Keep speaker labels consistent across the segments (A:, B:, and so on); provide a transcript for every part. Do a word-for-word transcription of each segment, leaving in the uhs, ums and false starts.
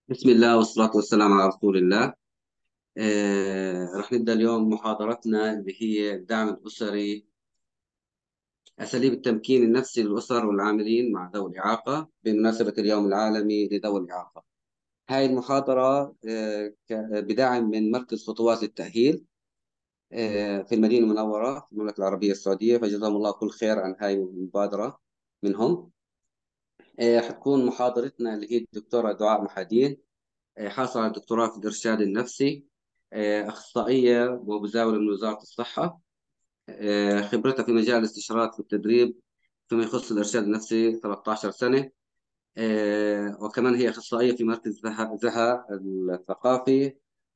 A: بسم الله والصلاة والسلام على رسول الله. آه، رح نبدأ اليوم محاضرتنا اللي هي الدعم الأسري، أساليب التمكين النفسي للأسر والعاملين مع ذوي الإعاقة بمناسبة اليوم العالمي لذوي الإعاقة. هاي المحاضرة آه، ك- بدعم من مركز خطوات للتأهيل آه، في المدينة المنورة في المملكة العربية السعودية، فجزاهم الله كل خير عن هاي المبادرة منهم. آه، حتكون محاضرتنا اللي هي الدكتورة دعاء محادين، آه، حاصلة على الدكتوراه في الإرشاد النفسي، آه، أخصائية ومزاولة من وزارة الصحة. آه، خبرتها في مجال الاستشارات والتدريب فيما يخص الإرشاد النفسي ثلاثة عشر سنة. آه، وكمان هي أخصائية في مركز زها زها الثقافي،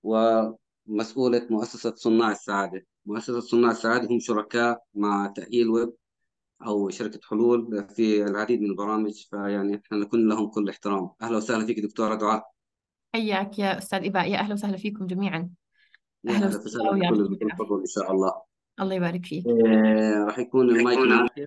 A: ومسؤولة مؤسسة صناع السعادة. مؤسسة صناع السعادة هم شركاء مع تأهيل ويب أو شركة حلول في العديد من البرامج، فيعني احنا نكون لهم كل احترام. أهلا وسهلا فيك دكتورة دعاء.
B: حياك يا أستاذ إباء، يا أهلا وسهلا فيكم جميعا.
A: يا
B: أهلا
A: أهلا
B: وسهلا
A: وسهلا بكل
B: ويعطيكم
A: بكل
B: العافية.
A: فضل إن شاء الله.
B: الله يبارك فيك.
A: آه، راح يكون المايك
B: يكون
A: معك،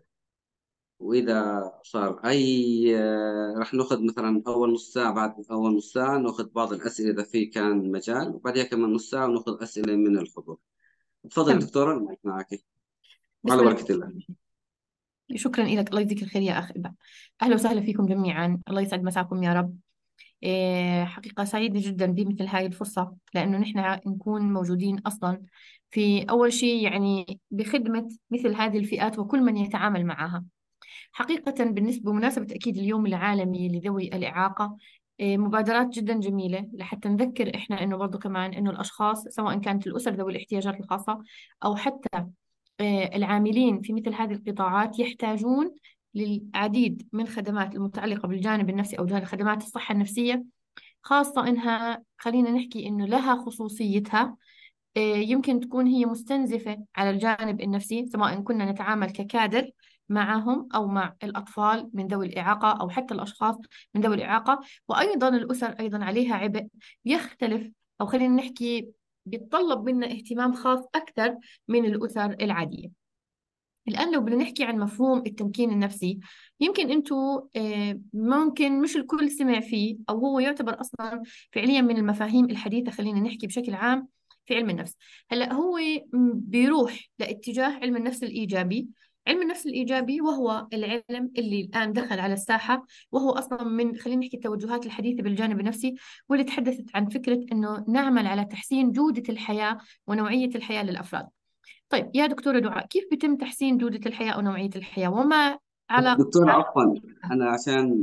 A: وإذا صار أي آه، راح ناخذ مثلا أول نص ساعة، بعد أول نص ساعة ناخذ بعض الأسئلة إذا في كان مجال، وبعدها كمان نص ساعة وناخذ أسئلة من الحضور. تفضل
B: تمام.
A: دكتورة، المايك معك. وعلى
B: بسم الله
A: بركة الله.
B: الرحمن الرحيم. شكرا لك، الله يجزيك الخير يا أخ إباء. أهلا وسهلا فيكم جميعا، الله يسعد مساكم يا رب. إيه، حقيقة سعيدة جدا بمثل هاي الفرصة، لأنه نحن نكون موجودين أصلا في أول شيء يعني بخدمة مثل هذه الفئات وكل من يتعامل معها. حقيقة بالنسبة بمناسبة أكيد اليوم العالمي لذوي الإعاقة، إيه، مبادرات جدا جميلة لحتى نذكر إحنا إنه برضو كمان إنه الأشخاص سواء كانت الأسر ذوي الاحتياجات الخاصة أو حتى إيه، العاملين في مثل هذه القطاعات يحتاجون للعديد من خدمات المتعلقة بالجانب النفسي أو جانب خدمات الصحة النفسية، خاصة إنها خلينا نحكي إنه لها خصوصيتها. إيه، يمكن تكون هي مستنزفة على الجانب النفسي، سواء كنا نتعامل ككادر معهم أو مع الأطفال من ذوي الإعاقة أو حتى الأشخاص من ذوي الإعاقة. وأيضا الأسر أيضا عليها عبء يختلف، أو خلينا نحكي بيتطلب منا اهتمام خاص أكثر من الأسر العادية. الآن لو بدنا نحكي عن مفهوم التمكين النفسي، يمكن أنتوا آه، ممكن مش الكل سمع فيه، أو هو يعتبر أصلا فعليا من المفاهيم الحديثة، خلينا نحكي بشكل عام في علم النفس. هلا هو م- بيروح لاتجاه علم النفس الإيجابي. علم النفس الإيجابي وهو العلم اللي الآن دخل على الساحة، وهو أصلا من خلينا نحكي التوجهات الحديثة بالجانب النفسي، واللي تحدثت عن فكرة أنه نعمل على تحسين جودة الحياة ونوعية الحياة للأفراد. طيب يا دكتورة دعاء، كيف بيتم تحسين جودة الحياة أو نوعية الحياة، وما علاقة؟
A: دكتورة عفوا، أنا عشان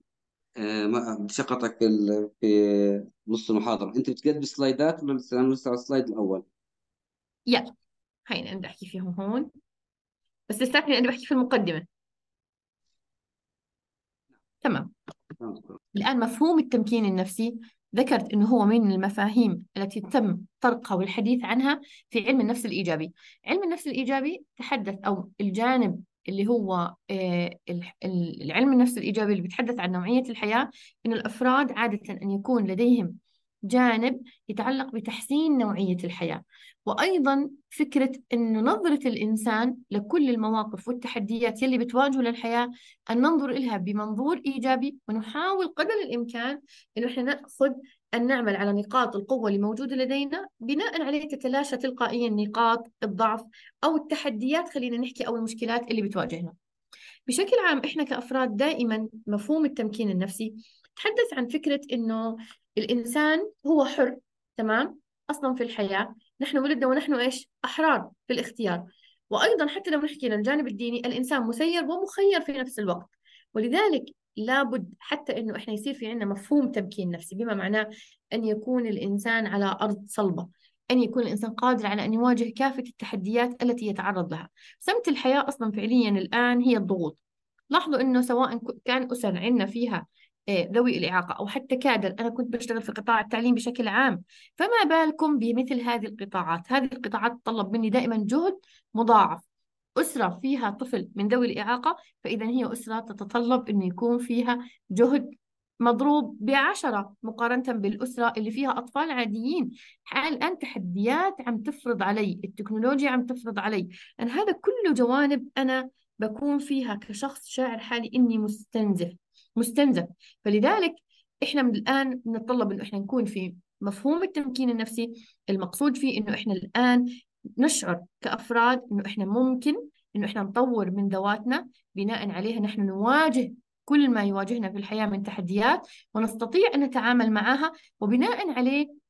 A: آه، ما بدي شقطك في ال- في نص المحاضرة، أنت بتقدم سلايدات ولا لسه؟ أنا لسه على السلايد الأول.
B: يلا، هينا أنا بحكي فيهم هون، بس لساتني أنا بحكي في المقدمة. تمام.
A: تمام دكتورة.
B: الآن مفهوم التمكين النفسي، ذكرت أنه هو من المفاهيم التي تم طرقها والحديث عنها في علم النفس الإيجابي. علم النفس الإيجابي تحدث، أو الجانب اللي هو آه، ال- ال- العلم النفس الإيجابي اللي بيتحدث عن نوعية الحياة، إنه الأفراد عادة أن يكون لديهم جانب يتعلق بتحسين نوعية الحياة، وأيضا فكرة أنه نظرة الإنسان لكل المواقف والتحديات يلي بتواجهه للحياة، أن ننظر إلها بمنظور إيجابي، ونحاول قدر الإمكان أنه إحنا نأخذ أن نعمل على نقاط القوة اللي موجودة لدينا، بناء عليه تتلاشى تلقائيا نقاط الضعف أو التحديات، خلينا نحكي، أو المشكلات اللي بتواجهنا. بشكل عام إحنا كأفراد دائما مفهوم التمكين النفسي تحدث عن فكرة إنه الإنسان هو حر. تمام. أصلا في الحياة نحن ولدنا ونحن إيش أحرار في الاختيار. وأيضا حتى لو نحكي للجانب الديني، الإنسان مسير ومخير في نفس الوقت. ولذلك لابد حتى إنه إحنا يصير في عندنا مفهوم تمكين نفسي، بما معناه أن يكون الإنسان على أرض صلبة، أن يكون الإنسان قادر على أن يواجه كافة التحديات التي يتعرض لها. سمة الحياة أصلا فعليا الآن هي الضغوط. لاحظوا انه سواء ك- كان اسر عندنا فيها آه، ذوي الاعاقه او حتى كادر، انا كنت بشتغل في قطاع التعليم بشكل عام، فما بالكم بمثل هذه القطاعات. هذه القطاعات تتطلب مني دائما جهد مضاعف. أسرة فيها طفل من ذوي الإعاقة، فإذا هي أسرة تتطلب أنه يكون فيها جهد مضروب بعشرة مقارنة بالأسرة اللي فيها أطفال عاديين. الآن تحديات عم تفرض علي، التكنولوجيا عم تفرض علي أن هذا كله جوانب أنا بكون فيها كشخص شاعر حالي إني مستنزف مستنزف. فلذلك إحنا من الآن نتطلب إنه إحنا نكون في مفهوم التمكين النفسي. المقصود فيه إنه إحنا الآن نشعر كأفراد إنه إحنا ممكن إنه إحنا نطور من ذواتنا، بناء عليها نحن نواجه كل ما يواجهنا في الحياة من تحديات، ونستطيع أن نتعامل معها، وبناء عليه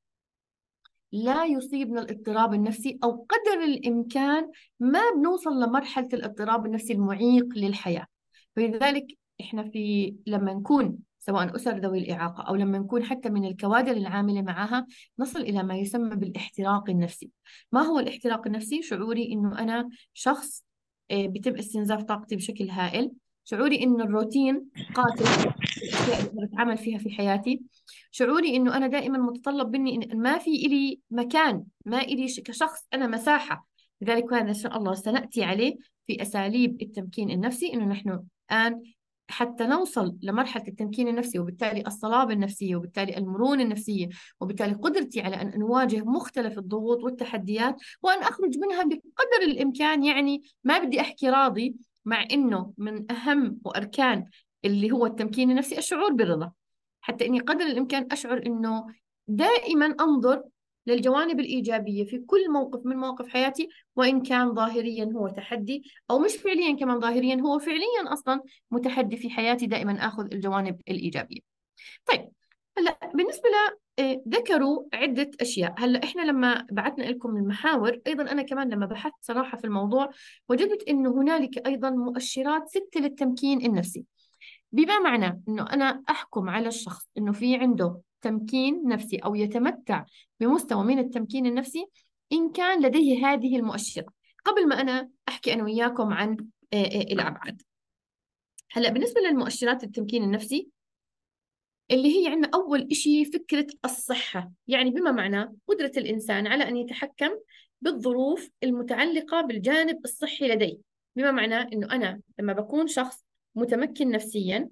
B: لا يصيبنا الاضطراب النفسي، أو قدر الإمكان ما بنوصل لمرحلة الاضطراب النفسي المعيق للحياة. فلذلك إحنا في لما نكون سواء أسر ذوي الإعاقة أو لما نكون حتى من الكوادر العاملة معها، نصل إلى ما يسمى بالاحتراق النفسي. ما هو الاحتراق النفسي؟ شعوري إنه أنا شخص آه، بيتم استنزاف طاقتي بشكل هائل، شعوري إنه الروتين قاتل الأشياء اللي أنا بتعامل فيها في حياتي، شعوري انه انا دائما متطلب مني ان ما في إلي مكان، ما إلي ش- كشخص انا مساحة. لذلك هذا ان شاء الله سنأتي عليه في اساليب التمكين النفسي، انه نحن الان حتى نوصل لمرحلة التمكين النفسي، وبالتالي الصلابة النفسية، وبالتالي المرونة النفسية، وبالتالي قدرتي على أن نواجه مختلف الضغوط والتحديات، وأن أخرج منها بقدر الإمكان. يعني ما بدي أحكي راضي، مع إنه من أهم وأركان اللي هو التمكين النفسي الشعور بالرضا، حتى إني قدر الإمكان أشعر إنه دائما أنظر للجوانب الإيجابية في كل موقف من مواقف حياتي، وإن كان ظاهريا هو تحدي، أو مش فعليا كمان، ظاهريا هو فعليا أصلا متحدي في حياتي، دائما آخذ الجوانب الإيجابية. طيب، هلا بالنسبة ل آه، ذكروا عدة أشياء. هلا إحنا لما بعثنا لكم المحاور، أيضا أنا كمان لما بحثت صراحة في الموضوع، وجدت إنه هنالك أيضا مؤشرات ستة للتمكين النفسي. بما معنى أنه أنا أحكم على الشخص أنه في عنده تمكين نفسي أو يتمتع بمستوى من التمكين النفسي إن كان لديه هذه المؤشرات. قبل ما أنا أحكي أنا وياكم عن آه، آه، الأبعاد. هلأ بالنسبة للمؤشرات التمكين النفسي، اللي هي عندنا أول إشي فكرة الصحة، يعني بما معنى قدرة الإنسان على أن يتحكم بالظروف المتعلقة بالجانب الصحي لديه. بما معنى أنه أنا لما بكون شخص متمكن نفسيا،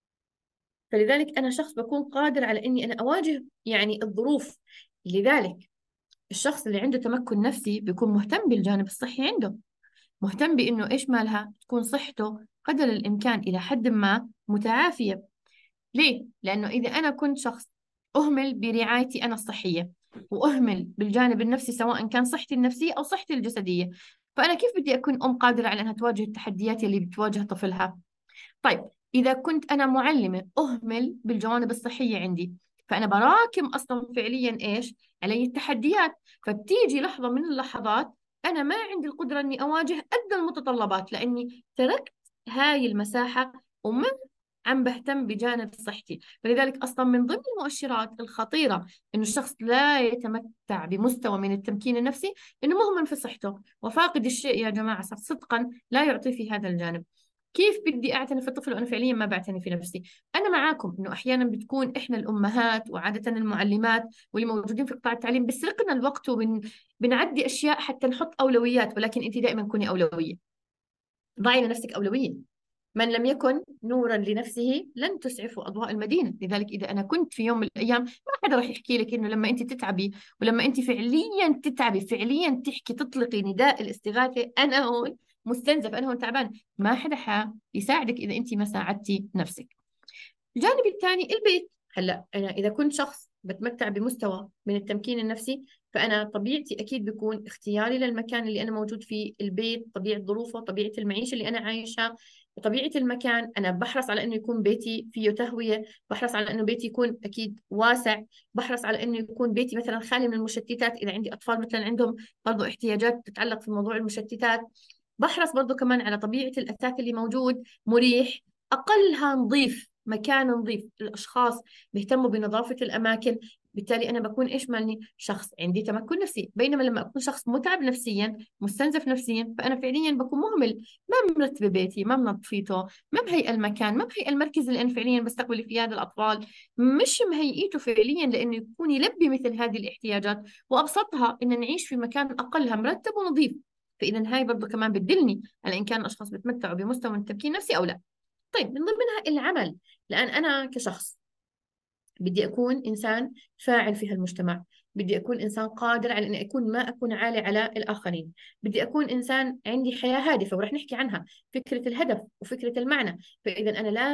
B: فلذلك أنا شخص بكون قادر على إني أنا أواجه يعني الظروف. لذلك الشخص اللي عنده تمكن نفسي بيكون مهتم بالجانب الصحي عنده، مهتم بإنه إيش مالها تكون صحته قدر الإمكان إلى حد ما متعافية. ليه؟ لأنه إذا أنا كنت شخص أهمل برعايتي أنا الصحية، وأهمل بالجانب النفسي سواء كان صحتي النفسية أو صحتي الجسدية، فأنا كيف بدي أكون أم قادرة على أنها تواجه التحديات اللي بتواجه طفلها؟ طيب، إذا كنت أنا معلمة أهمل بالجوانب الصحية عندي، فأنا براكم أصلا فعليا إيش علي التحديات. فبتيجي لحظة من اللحظات أنا ما عندي القدرة إني أواجه قد المتطلبات، لأني تركت هاي المساحة وما عم بهتم بجانب صحتي. فلذلك أصلا من ضمن المؤشرات الخطيرة إنه الشخص لا يتمتع بمستوى من التمكين النفسي، إنه مهمل في صحته، وفاقد الشيء يا جماعة صدقا لا يعطي في هذا الجانب. كيف بدي أعتني في الطفل وأنا فعليا ما بعتني في نفسي؟ أنا معاكم إنه أحيانا بتكون إحنا الأمهات وعادة المعلمات واللي موجودين في قطاع التعليم بسرقنا الوقت، وبنعدي أشياء حتى نحط أولويات، ولكن أنت دائما كوني أولوية، ضعي لنفسك أولوية. من لم يكن نورا لنفسه لن تسعفه أضواء المدينة. لذلك إذا أنا كنت في يوم من الأيام، ما حدا راح يحكي لك إنه لما أنت تتعبي، ولما أنت فعليا تتعبي فعليا تحكي تطلقي نداء الاستغاثة، أنا هون مستنزف، أنا هون تعبان، ما حدا حيساعدك إذا أنت ما ساعدتي نفسك. الجانب الثاني البيت. هلا انا اذا كنت شخص بتمتع بمستوى من التمكين النفسي، فانا طبيعتي اكيد بيكون اختياري للمكان اللي انا موجود فيه، البيت، طبيعه ظروفه، طبيعه المعيشه اللي انا عايشها، وطبيعه المكان. انا بحرص على انه يكون بيتي فيه تهويه، بحرص على انه بيتي يكون اكيد واسع، بحرص على انه يكون بيتي مثلا خالي من المشتتات، اذا عندي اطفال مثلا عندهم برضو احتياجات تتعلق في موضوع المشتتات. بحرص برضو كمان على طبيعه الاثاث اللي موجود مريح، أقلها نظيف، مكان نظيف، الأشخاص بيهتموا بنظافة الأماكن. بالتالي أنا بكون إيش مالني شخص عندي تمكن نفسي. بينما لما أكون شخص متعب نفسيا مستنزف نفسيا، فأنا فعليا بكون مهمل، ما مرتبة بيتي، ما منظفيته، ما مهيئة المكان، ما مهيئة المركز اللي أنا فعليا بستقبل فيه هذا الأطفال، مش مهيئته فعليا لأنه يكون يلبي مثل هذه الاحتياجات. وأبسطها إن نعيش في مكان أقلها مرتب ونظيف. فإذا هاي برضو كمان بتدلني على إن كان الأشخاص بتمتعوا بمستوى من التمكين النفسي أو لا. طيب، من ضمنها العمل، لأن أنا كشخص بدي أكون إنسان فاعل في هالمجتمع، بدي أكون إنسان قادر على أن أكون ما أكون عالي على الآخرين، بدي أكون إنسان عندي حياة هادفة ورح نحكي عنها، فكرة الهدف وفكرة المعنى. فإذا أنا لازم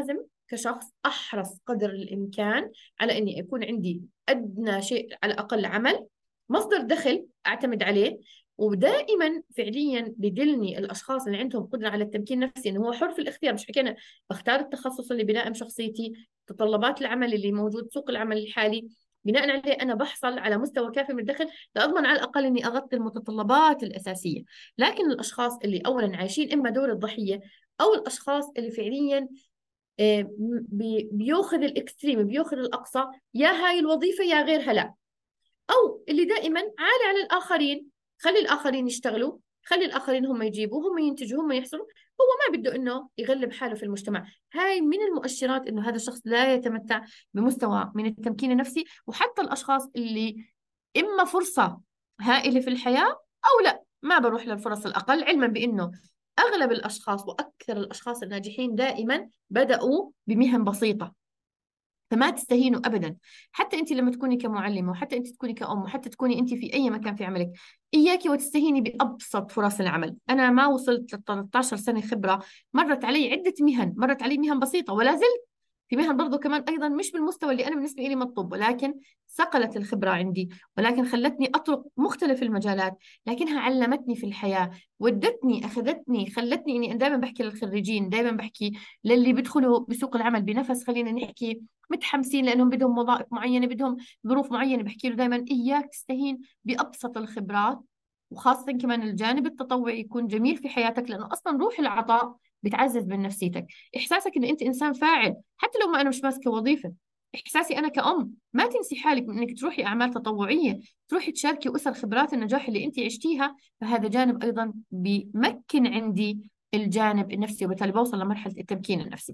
B: كشخص أحرص قدر الإمكان على إني يكون عندي أدنى شيء على الأقل عمل، مصدر دخل أعتمد عليه. ودائما فعليا بدلني الأشخاص اللي عندهم قدرة على التمكين النفسي إنه هو حر في الاختيار. مش حكينا بختار التخصص اللي بلائم شخصيتي، تطلبات العمل اللي موجود، سوق العمل الحالي، بناء عليه أنا بحصل على مستوى كافي من الدخل لأضمن على الأقل إني أغطي المتطلبات الأساسية. لكن الأشخاص اللي أولا عايشين إما دور الضحية، أو الأشخاص اللي فعليا آه، بي- بياخذ الاكستريم، بياخذ الأقصى، يا هاي الوظيفة يا غيرها لا، أو اللي دائما عالي على الآخرين، خلي الآخرين يشتغلوا، خلي الآخرين هم يجيبوا، هم ينتجوا، هم يحصلوا، هو ما بده إنه يغلب حاله في المجتمع. هاي من المؤشرات إنه هذا الشخص لا يتمتع بمستوى من التمكين النفسي. وحتى الأشخاص اللي إما فرصة هائلة في الحياة أو لا، ما بروح للفرص الأقل، علما بأنه أغلب الأشخاص وأكثر الأشخاص الناجحين دائما بدأوا بمهن بسيطة. فما تستهينوا ابدا. حتى انت لما تكوني كمعلمه، وحتى انت تكوني كأم، وحتى تكوني انت في اي مكان في عملك، اياكي وتستهيني بابسط فرص العمل. انا ما وصلت ل ثلاثة عشر سنه خبره، مرت علي عده مهن، مرت علي مهن بسيطه ولا زلت في مهن برضو كمان ايضا مش بالمستوى اللي انا بالنسبه لي مطلوب، ولكن صقلت الخبره عندي، ولكن خلتني اطرق مختلف المجالات، لكنها علمتني في الحياه، ودتني، اخذتني، خلتني اني دائما بحكي للخريجين، دائما بحكي للي بيدخلوا بسوق العمل بنفس، خلينا نحكي متحمسين لانهم بدهم وظائف معينه، بدهم ظروف معينه، بحكي له دائما اياك تستهين بابسط الخبرات. وخاصه كمان الجانب التطوعي يكون جميل في حياتك، لانه اصلا روح العطاء بتعزز من نفسيتك، احساسك ان انت انسان فاعل حتى لو ما انا مش ماسكه وظيفه. احساسي انا كأم، ما تنسي حالك من انك تروحي اعمال تطوعيه، تروحي تشاركي اسر خبرات النجاح اللي انت عشتيها، فهذا جانب ايضا بيمكن عندي الجانب النفسي، وبالتالي بوصل لمرحله التمكين النفسي.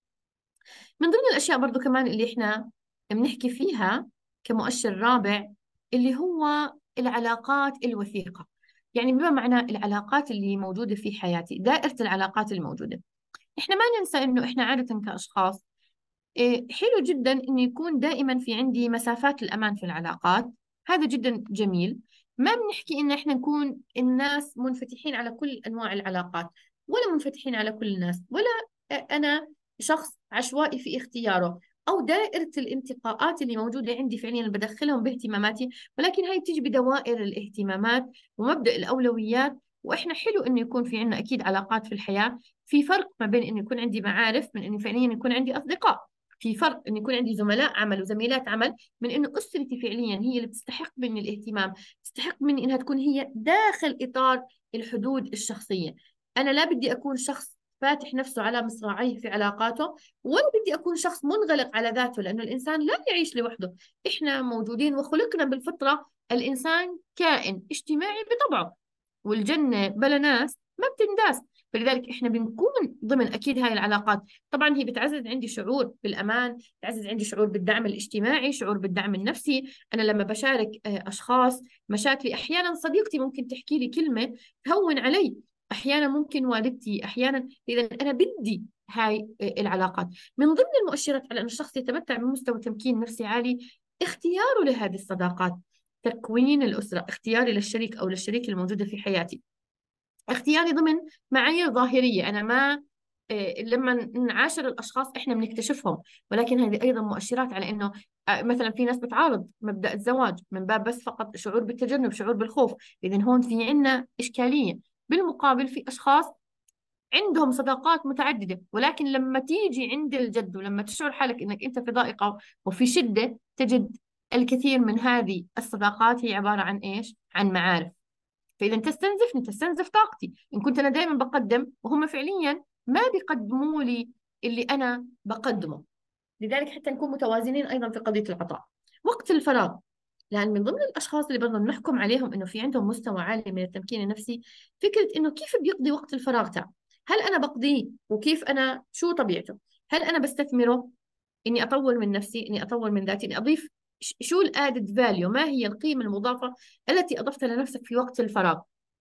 B: من ضمن الأشياء برضو كمان اللي إحنا بنحكي فيها كمؤشر رابع، اللي هو العلاقات الوثيقة. يعني بما معنى العلاقات اللي موجودة في حياتي، دائرة العلاقات الموجودة. إحنا ما ننسى إنه إحنا عادة كأشخاص إيه، حلو جدا إنه يكون دائما في عندي مسافات الأمان في العلاقات. هذا جدا جميل. ما بنحكي إن إحنا نكون الناس منفتحين على كل أنواع العلاقات، ولا منفتحين على كل الناس، ولا أنا شخص عشوائي في اختياره، أو دائرة الانتقاءات اللي موجودة عندي فعليا بدخلهم باهتماماتي، ولكن هاي بتيجي بدوائر الاهتمامات ومبدأ الأولويات. وإحنا حلو إنه يكون في عنا أكيد علاقات في الحياة. في فرق ما بين إنه يكون عندي معارف من إنه فعليا يكون عندي أصدقاء. في فرق إن يكون عندي زملاء عمل وزميلات عمل من إنه أسرتي فعليا هي اللي بتستحق مني الاهتمام، تستحق مني إنها تكون هي داخل إطار الحدود الشخصية. أنا لا بدي أكون شخص فاتح نفسه على مصراعيه في علاقاته، ولا بدي أكون شخص منغلق على ذاته، لأنه الإنسان لا يعيش لوحده. إحنا موجودين وخلقنا بالفطرة، الإنسان كائن اجتماعي بطبعه، والجنة بلا ناس ما بتنداس. فلذلك احنا بنكون ضمن اكيد هاي العلاقات. طبعا هي بتعزز عندي شعور بالامان، بتعزز عندي شعور بالدعم الاجتماعي، شعور بالدعم النفسي. انا لما بشارك آه، اشخاص مشاكلي، احيانا صديقتي ممكن تحكي لي كلمه تهون علي، احيانا ممكن والدتي، احيانا، اذا انا بدي هاي آه، العلاقات. من ضمن المؤشرات على ان الشخص يتمتع بمستوى تمكين نفسي عالي، اختياره لهذه الصداقات، تكوين الأسرة، اختياري للشريك أو للشريك الموجودة في حياتي، اختياري ضمن معايير ظاهرية. أنا ما إيه، لما نعاشر الأشخاص إحنا بنكتشفهم، ولكن هذه أيضا مؤشرات على إنه آه، مثلا في ناس بتعارض مبدأ الزواج من باب بس فقط شعور بالتجنب، شعور بالخوف، إذن هون في عنا إشكالية. بالمقابل في أشخاص عندهم صداقات متعددة، ولكن لما تيجي عند الجد ولما تشعر حالك إنك أنت في ضائقة وفي شدة، تجد الكثير من هذه الصداقات هي عبارة عن إيش؟ عن معارف. فإذا تستنزفني، تستنزف طاقتي، إن كنت أنا دائما بقدم وهم فعليا ما بيقدموا لي اللي أنا بقدمه. لذلك حتى نكون متوازنين أيضا في قضية العطاء. وقت الفراغ، لأن من ضمن الأشخاص اللي برضه نحكم عليهم إنه في عندهم مستوى عالي من التمكين النفسي، فكرة إنه كيف بيقضي وقت الفراغ تاعه، هل أنا بقضيه وكيف أنا، شو طبيعته، هل أنا بستثمره إني أطور من نفسي، إني أطور من ذاتي، إني أضيف ش- شو الادد فاليو، ما هي القيمة المضافة التي أضفتها لنفسك في وقت الفراغ.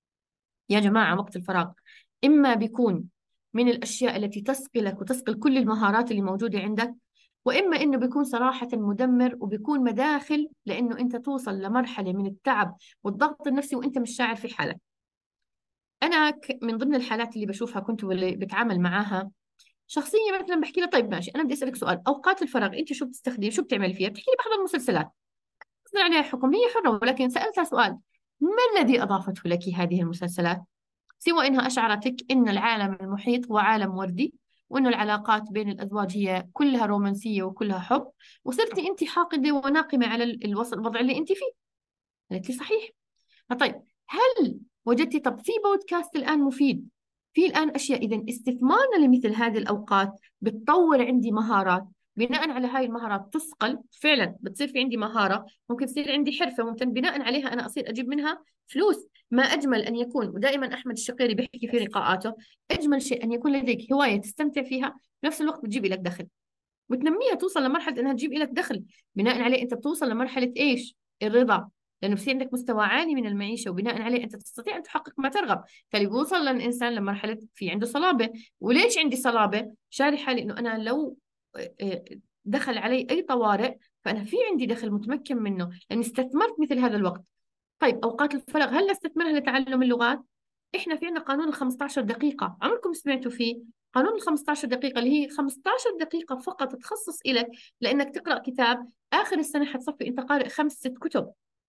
B: يا جماعة وقت الفراغ إما بيكون من الأشياء التي تثقلك وتثقل كل المهارات اللي موجودة عندك، وإما إنه بيكون صراحة مدمر وبيكون مداخل لإنه أنت توصل لمرحلة من التعب والضغط النفسي وأنت مش شاعر في حالك. أنا ك- من ضمن الحالات اللي بشوفها كنت واللي بتعامل معاها، شخصيه مثلا بحكي لها طيب ماشي، انا بدي اسالك سؤال، اوقات الفراغ انت شو بتستخدمي، شو بتعملي فيها؟ بتحكي لي بحضر مسلسلات. يصدر عليها حكم، هي حره، ولكن سالتها سؤال: ما الذي اضافته لك هذه المسلسلات، سوى انها اشعرتك ان العالم المحيط هو عالم وردي، وانه العلاقات بين الازواج هي كلها رومانسيه وكلها حب، وصرتي انت حاقده وناقمه على ال- الوص- الوضع اللي انت فيه؟ قالت لي صحيح. طيب، هل وجدتي طب في بودكاست الآن مفيد، في الآن أشياء، إذا استثمارنا لمثل هذه الأوقات بتطور عندي مهارات، بناء على هاي المهارات تثقل فعلا، بتصير في عندي مهارة، ممكن تصير عندي حرفة، ممكن بناء عليها أنا أصير أجيب منها فلوس. ما أجمل أن يكون، ودائما أحمد الشقيري بيحكي في لقاءاته: أجمل شيء أن يكون لديك هواية تستمتع فيها، في نفس الوقت بتجيب لك دخل، وتنميها توصل لمرحلة انها تجيب لك دخل. بناء عليه انت بتوصل لمرحلة ايش؟ الرضا، لانه بصير عندك مستوى عالي من المعيشة، وبناء عليه انت تستطيع ان تحقق ما ترغب. فاللي بيوصل للانسان لمرحلة في عنده صلابة. وليش عندي صلابة؟ شارحة لانه انا لو آه، آه، دخل علي اي طوارئ، فانا في عندي دخل متمكن منه لاني استثمرت مثل هذا الوقت. طيب، اوقات الفراغ هل استثمرها لتعلم اللغات؟ احنا في عندنا قانون ال خمستاشر دقيقة، عمركم سمعتوا فيه؟ قانون ال خمستاشر دقيقة اللي هي خمستاشر دقيقة فقط تخصص إلك لأنك تقرأ كتاب. آخر السنة حتصفي أنت قارئ خمس ست كتب.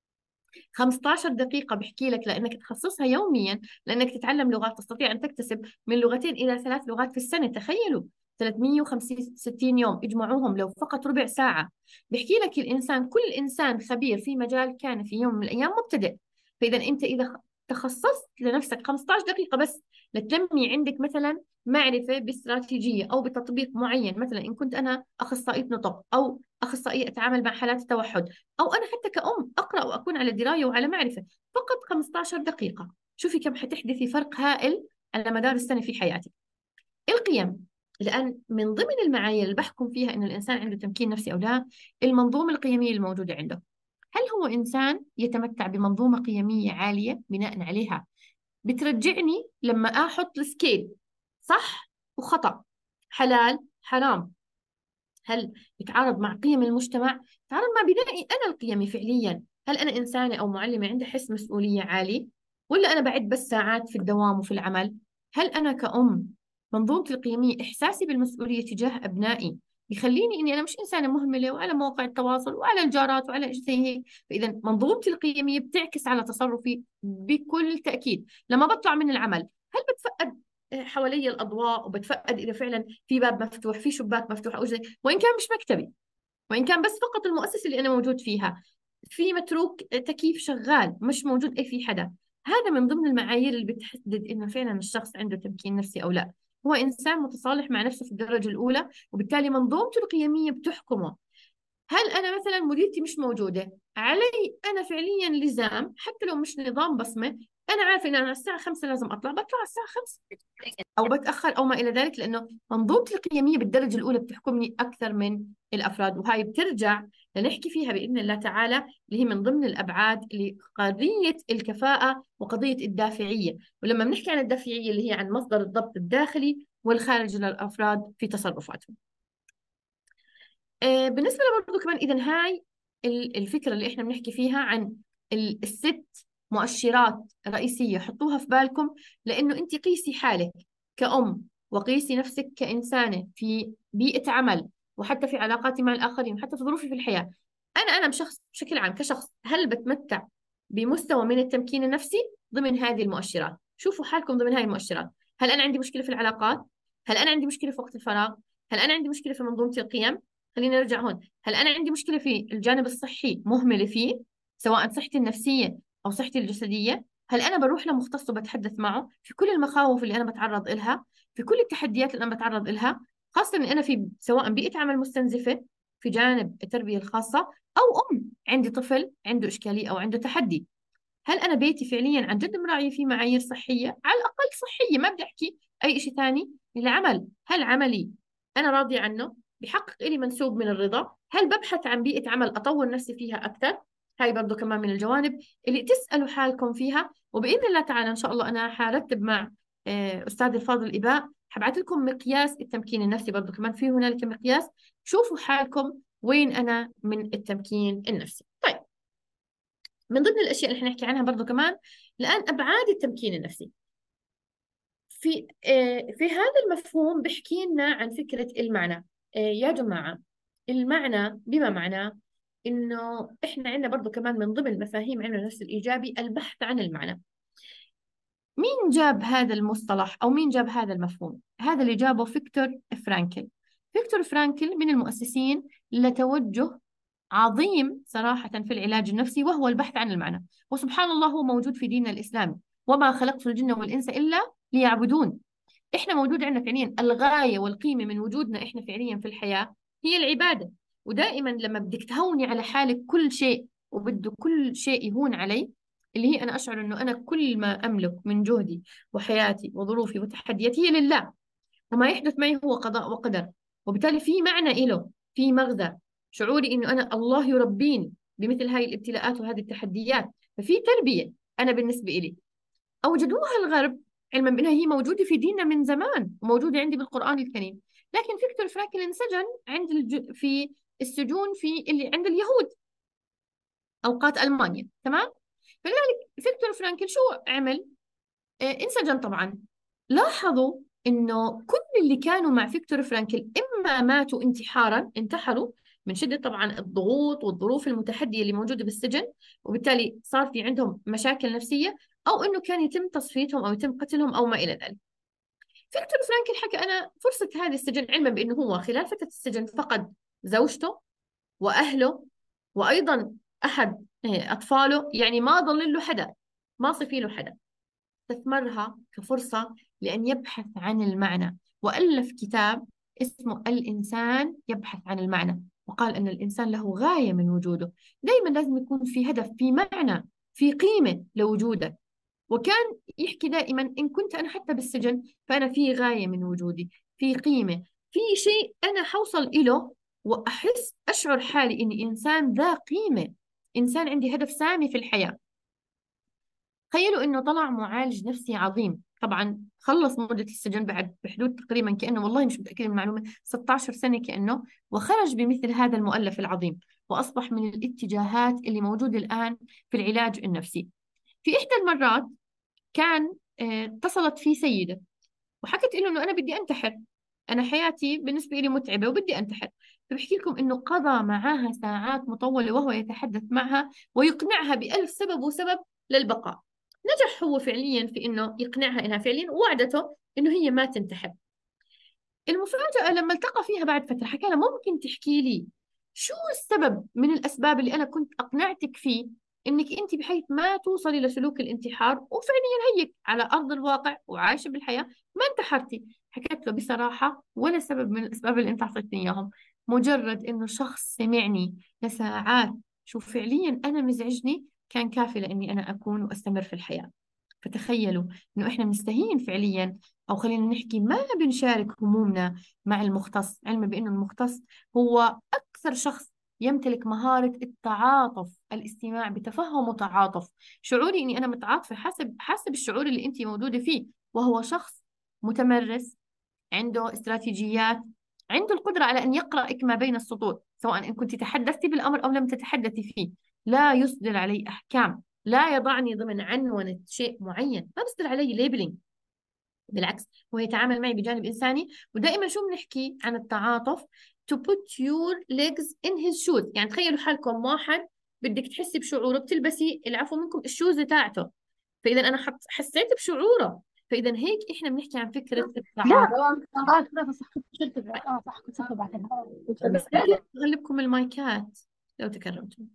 B: خمستاشر دقيقة بحكي لك لأنك تخصصها يوميا، لأنك تتعلم لغات، تستطيع أن تكتسب من لغتين إلى ثلاث لغات في السنة. تخيلوا، ثلاثمئة وستين يوم اجمعوهم لو فقط ربع ساعة. بحكي لك الإنسان، كل إنسان خبير في مجال كان في يوم من الأيام مبتدئ. فإذا أنت إذا خ- تخصصت لنفسك خمستاشر دقيقة بس لتنمي عندك مثلا معرفة باستراتيجية أو بتطبيق معين، مثلا إن كنت أنا أخصائية نطق أو أخصائية أتعامل مع حالات التوحد، أو أنا حتى كأم أقرأ وأكون على دراية وعلى معرفة، فقط خمستاشر دقيقة، شوفي كم حتحدثي فرق هائل على مدار السنة في حياتك. القيم، الآن من ضمن المعايير اللي بحكم فيها إنه الإنسان عنده تمكين نفسي أو لا، المنظومة القيمية الموجودة عنده. هل هو إنسان يتمتع بمنظومة قيمية عالية؟ بناء عليها بترجعني لما أحط السكيل صح وخطأ، حلال حرام، هل يتعارض مع قيم المجتمع؟ يتعارض مع بنائي أنا القيمي فعليا. هل أنا إنسانة أو معلمة عندها حس مسؤولية عالي، ولا أنا بعد بس ساعات في الدوام وفي العمل؟ هل أنا كأم منظومتي القيمية، إحساسي بالمسؤولية تجاه أبنائي بيخليني إني أنا مش إنسانة مهملة وعلى مواقع التواصل وعلى الجارات وعلى شيء زي هيك؟ فإذا منظومتي القيمية بتعكس على تصرفي بكل تأكيد. لما بطلع من العمل، هل بتفقد حوالي الأضواء وبتفقد إذا فعلا في باب مفتوح، في شباك مفتوح أو زي، وإن كان مش مكتبي، وإن كان بس فقط المؤسسة اللي أنا موجود فيها في متروك تكييف شغال مش موجود أي في حدا؟ هذا من ضمن المعايير اللي بتحدد إنه فعلا الشخص عنده تمكين نفسي أو لا. هو إنسان متصالح مع نفسه في الدرجة الأولى، وبالتالي منظومته القيمية بتحكمه. هل أنا مثلا مديرتي مش موجودة، علي أنا فعليا لزام حتى لو مش نظام بصمة، أنا عارفة إن أنا الساعة خمسة لازم أطلع، بطلع الساعة خمسة او بتاخر او ما الى ذلك، لانه منظومتي القيميه بالدرجه الاولى بتحكمني اكثر من الافراد. وهاي بترجع لنحكي فيها باذن الله تعالى، اللي هي من ضمن الابعاد اللي قضيه الكفاءه وقضيه الدافعيه. ولما بنحكي عن الدافعيه اللي هي عن مصدر الضبط الداخلي والخارجي للافراد في تصرفاتهم. آه، بالنسبه لبرضه كمان، اذا هاي ال- الفكره اللي احنا بنحكي فيها عن ال- الست مؤشرات رئيسيه، حطوها في بالكم، لانه انت قيسي حالك كأم، وقيسي نفسك كإنسانة في بيئة عمل، وحتى في علاقاتي مع الآخرين، وحتى في ظروفي في الحياة. أنا أنا بشخص بشكل عام كشخص، هل بتمتع بمستوى من التمكين النفسي ضمن هذه المؤشرات؟ شوفوا حالكم ضمن هذه المؤشرات. هل أنا عندي مشكلة في العلاقات؟ هل أنا عندي مشكلة في وقت الفراغ؟ هل أنا عندي مشكلة في منظومة القيم؟ خلينا نرجع هون. هل أنا عندي مشكلة في الجانب الصحي مهملة فيه، سواء صحتي النفسية أو صحتي الجسدية؟ هل أنا بروح لمختص وبتحدث معه في كل المخاوف اللي أنا بتعرض إلها، في كل التحديات اللي أنا بتعرض إلها، خاصة إن أنا في سواء بيئة عمل مستنزفة في جانب التربية الخاصة، أو أم عندي طفل عنده إشكالية أو عنده تحدي؟ هل أنا بيتي فعليا عن جد مراعية فيه معايير صحية، على الأقل صحية، ما بدي أحكي أي شيء ثاني. العمل، هل عملي أنا راضية عنه، بحقق لي منسوب من الرضا؟ هل ببحث عن بيئة عمل أطور نفسي فيها أكثر؟ هاي برضو كمان من الجوانب اللي تسألوا حالكم فيها. وبإذن الله تعالى إن شاء الله أنا حرتب مع آه، أستاذ الفاضل إباء، حبعت لكم مقياس التمكين النفسي، برضو كمان في هنالك مقياس، شوفوا حالكم وين أنا من التمكين النفسي. طيب، من ضمن الأشياء اللي حنحكي عنها برضو كمان الآن أبعاد التمكين النفسي. في آه، في هذا المفهوم بحكي لنا عن فكرة المعنى. آه، يا جماعة، المعنى بما معناه إنه إحنا عندنا برضو كمان من ضمن مفاهيم علم النفس الإيجابي البحث عن المعنى. مين جاب هذا المصطلح أو مين جاب هذا المفهوم؟ هذا اللي جابه فيكتور فرانكل. فيكتور فرانكل من المؤسسين لتوجه عظيم صراحة في العلاج النفسي، وهو البحث عن المعنى. وسبحان الله هو موجود في ديننا الإسلامي: وما خلقت الجن والإنس إلا ليعبدون. إحنا موجود عندنا فعليا الغاية والقيمة من وجودنا إحنا فعليا في الحياة هي العبادة. ودائما لما بدك تهوني على حالك كل شيء وبده كل شيء يهون علي، اللي هي أنا أشعر أنه أنا كل ما أملك من جهدي وحياتي وظروفي وتحدياتي هي لله، وما يحدث معي هو قضاء وقدر، وبالتالي في معنى إله، في مغزى، شعوري إنه أنا الله يربيني بمثل هاي الابتلاءات وهذه التحديات، ففي تربية. أنا بالنسبة إلي أوجدوها الغرب، علما بأنها هي موجودة في ديننا من زمان وموجودة عندي بالقرآن الكريم، لكن فيكتور فرانكل انسجن عند الج... في السجون في اللي عند اليهود أوقات ألمانيا، تمام. فلذلك فيكتور فرانكل شو عمل؟ آه، انسجن طبعا. لاحظوا انه كل اللي كانوا مع فيكتور فرانكل اما ماتوا انتحارا، انتحروا من شدة طبعا الضغوط والظروف المتحدية اللي موجودة بالسجن، وبالتالي صار في عندهم مشاكل نفسية، او انه كان يتم تصفيتهم او يتم قتلهم او ما الى ذلك. فيكتور فرانكل حكى: انا فرصة هذا السجن، علما بانه هو خلال فترة السجن فقد زوجته واهله وايضا احد آه، اطفاله، يعني ما ضل له حدا، ما صفي له حدا، استثمرها كفرصة لأن يبحث عن المعنى، وألف كتاب اسمه الإنسان يبحث عن المعنى، وقال أن الإنسان له غاية من وجوده. دائما لازم يكون في هدف، في معنى، في قيمة لوجودك. وكان يحكي دائما: إن كنت أنا حتى بالسجن فأنا في غاية من وجودي، في قيمة، في شيء أنا حوصل إله، وأحس أشعر حالي إني إنسان ذا قيمة، إنسان عندي هدف سامي في الحياة. تخيلوا انه طلع معالج نفسي عظيم، طبعا خلص مدة السجن بعد بحدود تقريبا كأنه، والله مش متأكدة من المعلومة، ستة عشر سنة كأنه، وخرج بمثل هذا المؤلف العظيم، وأصبح من الاتجاهات اللي موجودة الآن في العلاج النفسي. في إحدى المرات كان آه، اتصلت فيه سيدة وحكت له انه انا بدي انتحر، انا حياتي بالنسبه لي متعبه وبدي انتحر. فبحكي لكم انه قضى معها ساعات مطوله وهو يتحدث معها ويقنعها بألف سبب وسبب للبقاء. نجح هو فعليا في انه يقنعها انها فعليا، ووعدته انه هي ما تنتحر. المفاجأة لما التقى فيها بعد فترة حكى لها: ممكن تحكي لي شو السبب من الأسباب اللي أنا كنت أقنعتك فيه إنك أنت بحيث ما توصلي لسلوك الانتحار، وفعليا هيك على أرض الواقع وعايشة بالحياة ما انتحرتي؟ حكيت له بصراحة: ولا سبب من الأسباب اللي أنت أعطيتني إياهم، مجرد إنه شخص سمعني لساعات شو فعليا أنا مزعجني كان كافي لإني أنا أكون وأستمر في الحياة. فتخيلوا إنه إحنا بنستهين فعليا، أو خلينا نحكي ما بنشارك همومنا مع المختص، علما بأنه المختص هو أكثر شخص يمتلك مهارة التعاطف، الاستماع بتفهم وتعاطف. شعوري إني أنا متعاطفة حسب حسب الشعور اللي أنت موجودة فيه، وهو شخص متمرس، عنده استراتيجيات، عنده القدرة على أن يقرأك ما بين السطور، سواء إن كنت تحدثتي بالأمر أو لم تتحدثي فيه. لا يصدر علي أحكام، لا يضعني ضمن عنونة شيء معين، ما بصدر علي ليبلينج، بالعكس هو يتعامل معي بجانب إنساني. ودائما شو بنحكي عن التعاطف؟ to put your legs in his shoes. يعني تخيلوا حالكم واحد بدك تحسي بشعوره، بتلبسي العفو منكم الشوز تاعته، فإذا أنا حط حسيت بشعوره، فإذا هيك إحنا بنحكي عن فكرة
C: لا
B: التعاطف.
C: اه كده صح، كنت شلت اه صح، كنت صح بعدها.
B: بس بدي أغلبكم المايكات لو تكرمتوا.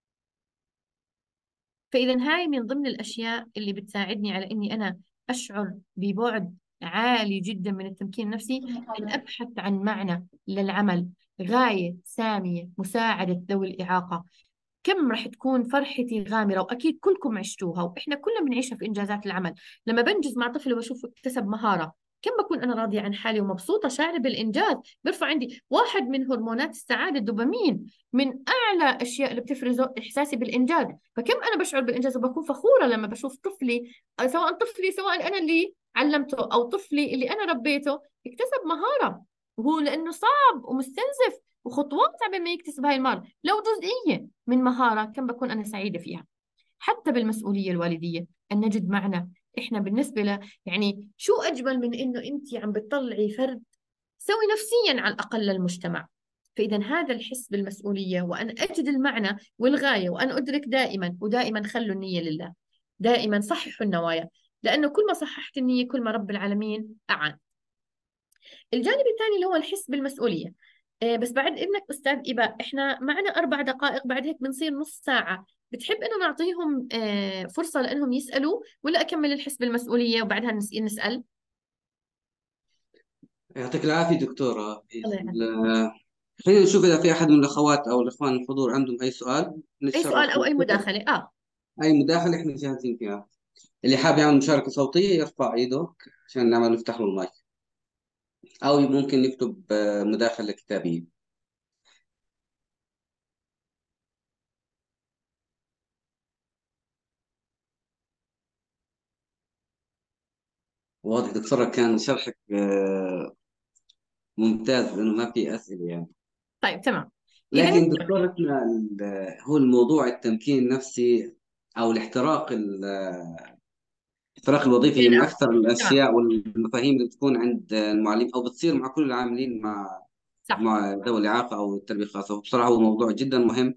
B: فإذا هاي من ضمن الأشياء اللي بتساعدني على إني أنا أشعر ببعد عالي جدا من التمكين النفسي، أن أبحث عن معنى للعمل، غاية سامية، مساعدة ذوي الإعاقة. كم رح تكون فرحتي غامرة، وأكيد كلكم عشتوها وإحنا كلنا بنعيشها في إنجازات العمل. لما بنجز مع طفل وبشوفه اكتسب مهارة، كم بكون أنا راضية عن حالي ومبسوطة، شاعرة بالإنجاز، بيرفع عندي واحد من هرمونات السعادة الدوبامين، من أعلى أشياء اللي بتفرزه إحساسي بالإنجاز. فكم أنا بشعر بالإنجاز وبكون فخورة لما بشوف طفلي، سواء طفلي سواء أنا اللي علمته أو طفلي اللي أنا ربيته اكتسب مهارة، وهو لأنه صعب ومستنزف وخطوات على ما يكتسب هاي المهارة. لو جزئية من مهارة كم بكون أنا سعيدة فيها. حتى بالمسؤولية الوالدية، أن نجد معنى، إحنا بالنسبة ل يعني شو أجمل من إنه أنت عم بتطلعي فرد سوي نفسيا على الأقل للمجتمع. فإذا هذا الحس بالمسؤولية، وأن أجد المعنى والغاية، وأن أدرك دائما ودائما خلوا النية لله، دائما صححوا النوايا، لأنه كل ما صححت النية كل ما رب العالمين أعان. الجانب الثاني اللي هو الحس بالمسؤولية. آه، بس بعد إذنك أستاذ إباء، إحنا معنا أربع دقائق، بعد هيك بنصير نص ساعة. بتحب إنه نعطيهم آه، فرصة لأنهم يسألوا، ولا أكمل الحس بالمسؤولية وبعدها نس- نسأل؟
A: يعطيك العافية دكتورة.
B: الله يعافيك.
A: ال- خلينا نشوف إذا في أحد من الأخوات أو الإخوان الحضور عندهم أي سؤال
B: أي سؤال
A: نتشرف
B: أو أي
A: فيه.
B: مداخلة؟ آه
A: أي مداخلة إحنا جاهزين فيها. اللي حابب يعمل مشاركة صوتية يرفع إيده عشان نعمل نفتح له المايك، أو ممكن يكتب آه، مداخلة كتابية. واضح دكتورة كان شرحك آه، ممتاز، لأنه ما في أسئلة يعني.
B: طيب تمام. إذا
A: لكن دكتورتنا ال- هو الموضوع التمكين النفسي أو الاحتراق ال- الاحتراق الوظيفي هي من
B: نبدأ.
A: أكثر
B: تمام.
A: الأشياء والمفاهيم اللي بتكون عند المعلم أو بتصير مع كل العاملين مع
B: صح.
A: مع ذوي الإعاقة أو التربية الخاصة. بصراحة هو موضوع جدا مهم،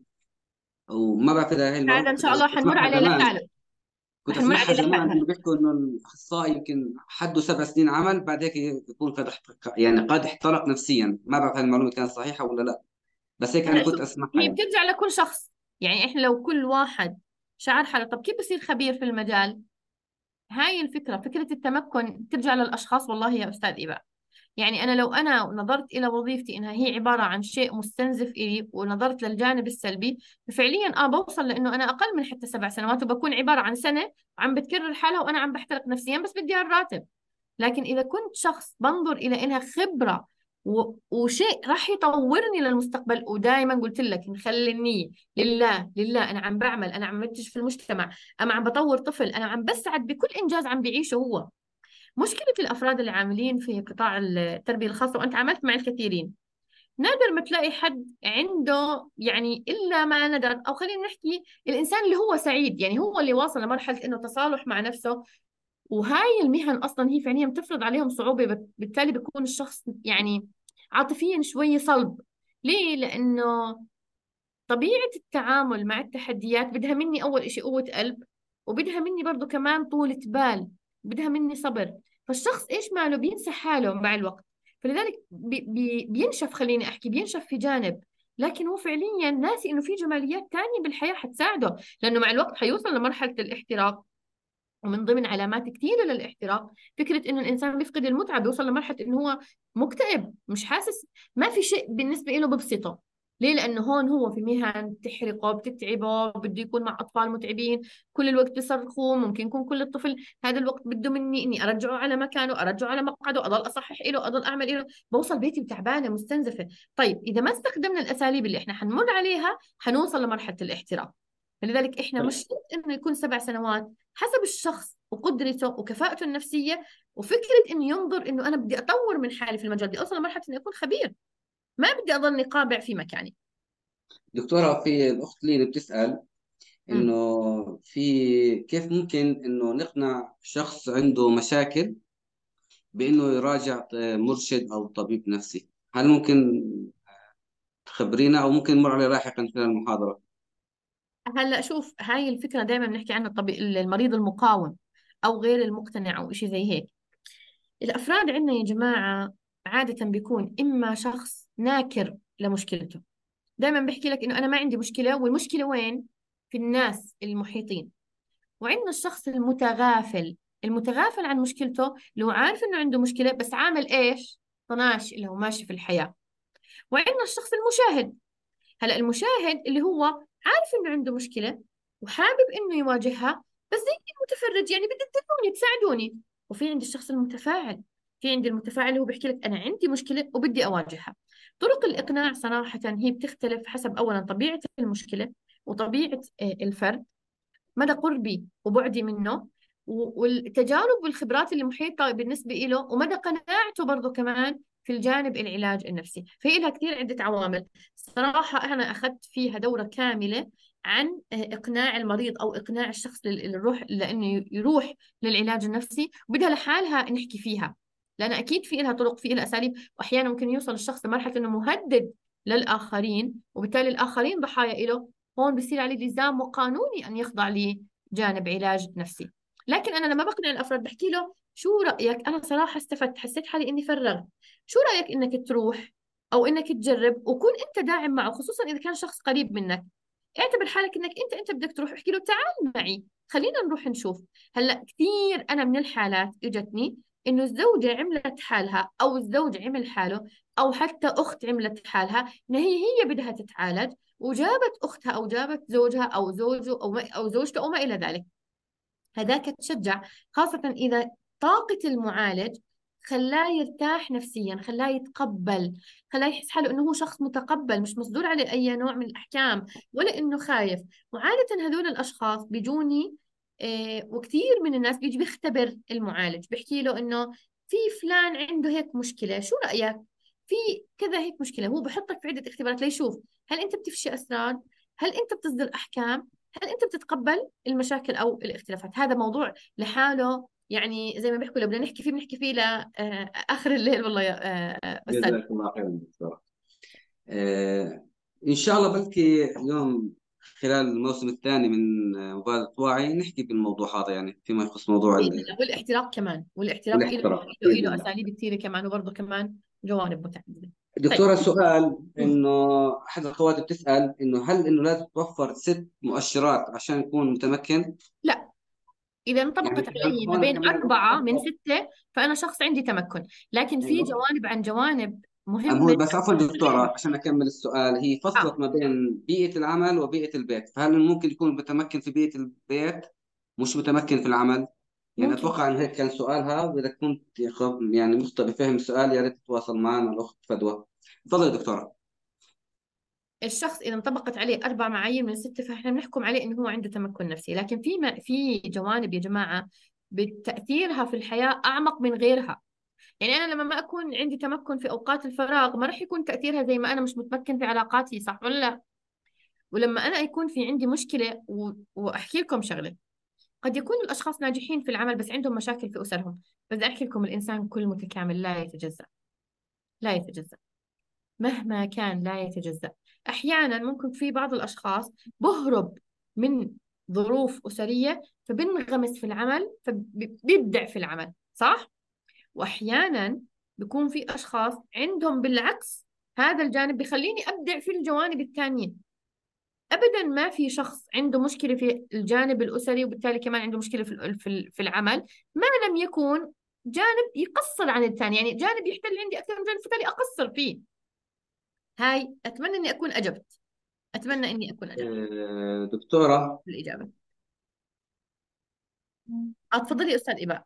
A: وما بعرف إذا هي
B: هذا
A: المعلومة
B: إن
A: كنت
B: شاء الله حنمر
A: أسمعها
B: عليه
A: زمان.
B: لحاله.
A: كنت
B: رح نمر
A: أسمعها
B: عليه
A: زمان
B: لحالها.
A: إنه بيحكوا إنه الأخصائي يمكن حده سبع سنين عمل، بعد هيك يكون قد احت- يعني قد احترق نفسيا. ما بعرف هل المعلومة كانت صحيحة ولا لا، بس هيك أنا
B: هلا
A: كنت
B: شوف،
A: أسمعها
B: هي
A: يعني.
B: بترجع لكل شخص. يعني إحنا لو كل واحد شعر حاله، طب كيف بصير خبير في المجال؟ هاي الفكرة، فكرة التمكن ترجع للأشخاص. والله يا أستاذ إيباء، يعني أنا لو أنا نظرت إلى وظيفتي إنها هي عبارة عن شيء مستنزف إلي، ونظرت للجانب السلبي، ففعليا آه بوصل لأنه أنا أقل من حتى سبع سنوات، وبكون عبارة عن سنة عم بتكرر حالها وأنا عم بحترق نفسيا بس بدي الراتب. لكن إذا كنت شخص بنظر إلى إنها خبرة و... وشيء راح يطورني للمستقبل، ودائما قلت لك نخلي النية لله، لله أنا عم بعمل، أنا عم بنتج في المجتمع، أنا عم بطور طفل، أنا عم بسعد بكل إنجاز عم بيعيشه هو. مشكلة الأفراد العاملين في قطاع التربية الخاصة، وأنت عملت مع الكثيرين، نادر ما تلاقي حد عنده يعني إلا ما ندر، أو خلينا نحكي الإنسان اللي هو سعيد، يعني هو اللي واصل لمرحلة إنه تصالح مع نفسه. وهاي المهن أصلا هي فعليا بتفرض عليهم صعوبة، بت- بالتالي بيكون الشخص يعني عاطفيا شوي صلب. ليه؟ لأنه طبيعة التعامل مع التحديات بدها مني أول إشي قوة قلب، وبدها مني برضو كمان طولة بال، بدها مني صبر. فالشخص إيش ماله بينسى حاله مع الوقت، فلذلك بي بي بينشف، خليني أحكي بينشف في جانب، لكن هو فعليا ناسي إنه في جماليات تانية بالحياة حتساعده، لأنه مع الوقت حيوصل لمرحلة الاحتراق. ومن ضمن علامات كثيرة للاحتراق فكرة إنه الإنسان بيفقد المتعة، بيوصل لمرحلة إنه هو مكتئب، مش حاسس، ما في شيء بالنسبة له ببسطه. ليه؟ لأنه هون هو في مهن بتحرقه، بتتعبه، بده يكون مع أطفال متعبين كل الوقت بيصرخوا، ممكن يكون كل الطفل هذا الوقت بده مني إني أرجعه على مكانه، أرجعه على مقعده، أضل أصحح له، أضل أعمل له، بوصل بيتي تعبانة مستنزفة. طيب إذا ما استخدمنا الأساليب اللي إحنا حنمر عليها حنوصل لمرحلة الاحتراق. فلذلك إحنا مش شرط إنه يكون سبع سنوات، حسب الشخص وقدرته وكفاءته النفسية، وفكرة إنه ينظر إنه أنا بدي أطور من حالي في المجال، بدي أوصل لمرحلة إني أكون خبير، ما بدي أضلني قابع في مكاني.
A: دكتورة، في الأخت لينا بتسأل
B: امم
A: إنه في كيف ممكن إنه نقنع شخص عنده مشاكل بإنه يراجع مرشد أو طبيب نفسي. هل ممكن تخبرينا، أو ممكن نمر عليه لاحقا خلال المحاضرة؟
B: هلا شوف، هاي الفكرة دائما بنحكي عنها، الطبيب المريض المقاوم أو غير المقتنع أو إشي زي هيك. الأفراد عندنا يا جماعة عادة بيكون إما شخص ناكر لمشكلته، دائما بحكي لك إنه أنا ما عندي مشكلة، والمشكلة وين؟ في الناس المحيطين. وعندنا الشخص المتغافل، المتغافل عن مشكلته، لو عارف انه عنده مشكلة بس عامل ايش؟ طناش اللي هو ماشي في الحياة. وعندنا الشخص المشاهد. هلا المشاهد اللي هو عارف انه عنده مشكلة وحابب انه يواجهها، بس زي المتفرج، يعني بدي تدلوني تساعدوني. وفي عندي الشخص المتفاعل، في عندي المتفاعل اللي هو بيحكي لك انا عندي مشكلة وبدي اواجهها. طرق الاقناع صراحة هي بتختلف حسب اولا طبيعة المشكلة، وطبيعة آه، الفرد، مدى قربي وبعدي منه، و- والتجارب والخبرات اللي محيطة بالنسبة له، ومدى قناعته برضو كمان في الجانب العلاج النفسي. فهي لها كثير عدة عوامل. صراحة أنا أخذت فيها دورة كاملة عن إقناع المريض أو إقناع الشخص لل- للروح لأنه يروح للعلاج النفسي، وبدها لحالها نحكي فيها، لأن أكيد في لها طرق، في لها أساليب، وأحيانا ممكن يوصل الشخص لمرحلة إنه مهدد للآخرين، وبالتالي الآخرين ضحايا له. هون بصير عليه لزام قانوني أن يخضع لجانب علاج نفسي. لكن أنا لما بقنع الأفراد بحكي له شو رأيك، أنا صراحة استفدت، حسيت حالي إني فرغت، شو رأيك إنك تروح أو إنك تجرب، وكون أنت داعم معه، خصوصا إذا كان شخص قريب منك. اعتبر حالك إنك أنت أنت بدك تروح، احكي له تعال معي، خلينا نروح نشوف. هلا كثير أنا من الحالات إجتني إنه الزوجة عملت حالها أو الزوج عمل حاله، أو حتى أخت عملت حالها إن هي هي بدها تتعالج، وجابت أختها أو جابت زوجها أو زوجه أو ما أو زوجته أو ما إلى ذلك. هذاك تشجع، خاصة إذا طاقة المعالج خلاه يرتاح نفسيا، خلاه يتقبل، خلاه يحس حاله إنه هو شخص متقبل، مش مصدور عليه أي نوع من الأحكام، ولا إنه خايف. وعادة هذول الأشخاص بيجوني، آه، وكثير من الناس بيجي بيختبر المعالج، بيحكي له إنه في فلان عنده هيك مشكلة، شو رأيك؟ في كذا هيك مشكلة. هو بحطك في عدة اختبارات ليشوف هل أنت بتفشي أسرار، هل أنت بتصدر أحكام، هل أنت بتتقبل المشاكل أو الاختلافات. هذا موضوع لحاله، يعني زي ما بيحكوا لو بدنا نحكي فيه بنحكي فيه لآخر الليل والله يا آه، آه، أستاذ.
A: جزاك الله خيرا دكتورة. آه، إن شاء الله بلكي اليوم خلال الموسم الثاني من آه، مبادرة وعي نحكي بالموضوع هذا، يعني فيما يخص موضوع
B: بإذن
A: ال-
B: الله. والاحتراق كمان، والاحتراق له
A: الاحتراف
B: له
A: بإذن
B: له
A: الله.
B: أساليب كثيرة كمان، وبرضه كمان جوانب متعددة. طيب.
A: دكتورة، سؤال
B: مم.
A: إنه أحد الأخوات بتسأل إنه هل إنه لازم توفر ست مؤشرات عشان يكون متمكن؟
B: لا، إذا
A: يعني
B: انطبقت
A: كمان
B: علي ما
A: هون
B: بين
A: كمان
B: أربعة من
A: بتفضل.
B: ستة فأنا شخص عندي تمكن. لكن في
A: أيوه.
B: جوانب عن جوانب
A: أم هو
B: مهمة.
A: بس عفوا دكتورة، عشان أكمل السؤال، هي
B: آه.
A: فصلت ما بين بيئة العمل وبيئة البيت، فهل ممكن يكون متمكن في بيئة البيت مش متمكن في العمل؟ يعني
B: ممكن.
A: أتوقع إن هيك كان سؤالها، وإذا كنت يعني مخطئ بفهم السؤال يا ريت تتواصل معنا الأخت فدوى. تفضلي دكتورة.
B: الشخص إذا انطبقت عليه أربع معايير من ستة فإحنا بنحكم عليه إنه هو عنده تمكن نفسي. لكن في ما في جوانب يا جماعة بتأثيرها في الحياة أعمق من غيرها. يعني أنا لما ما أكون عندي تمكن في أوقات الفراغ ما راح يكون تأثيرها زي ما أنا مش متمكن في علاقاتي، صح ولا لا؟ ولما أنا يكون في عندي مشكلة و... وأحكي لكم شغلة، قد يكون الأشخاص ناجحين في العمل بس عندهم مشاكل في أسرهم. بدي أحكي لكم الإنسان كل متكامل لا يتجزأ، لا يتجزأ مهما كان، لا يتجزأ. أحيانا ممكن في بعض الأشخاص بهرب من ظروف أسرية فبنغمس في العمل فبيبدع في العمل، صح؟ وأحيانا بيكون في أشخاص عندهم بالعكس هذا الجانب بيخليني أبدع في الجوانب الثانية. أبدا ما في شخص عنده مشكلة في الجانب الأسري وبالتالي كمان عنده مشكلة في في في العمل ما لم يكن جانب يقصر عن الثاني، يعني جانب يحتل عندي أكثر من جانب فبالتالي أقصر فيه. هاي أتمنى إني أكون أجبت، أتمنى إني أكون أجبت
A: آه، دكتورة،
B: بالإجابة. أتفضلي أستاذ إباء.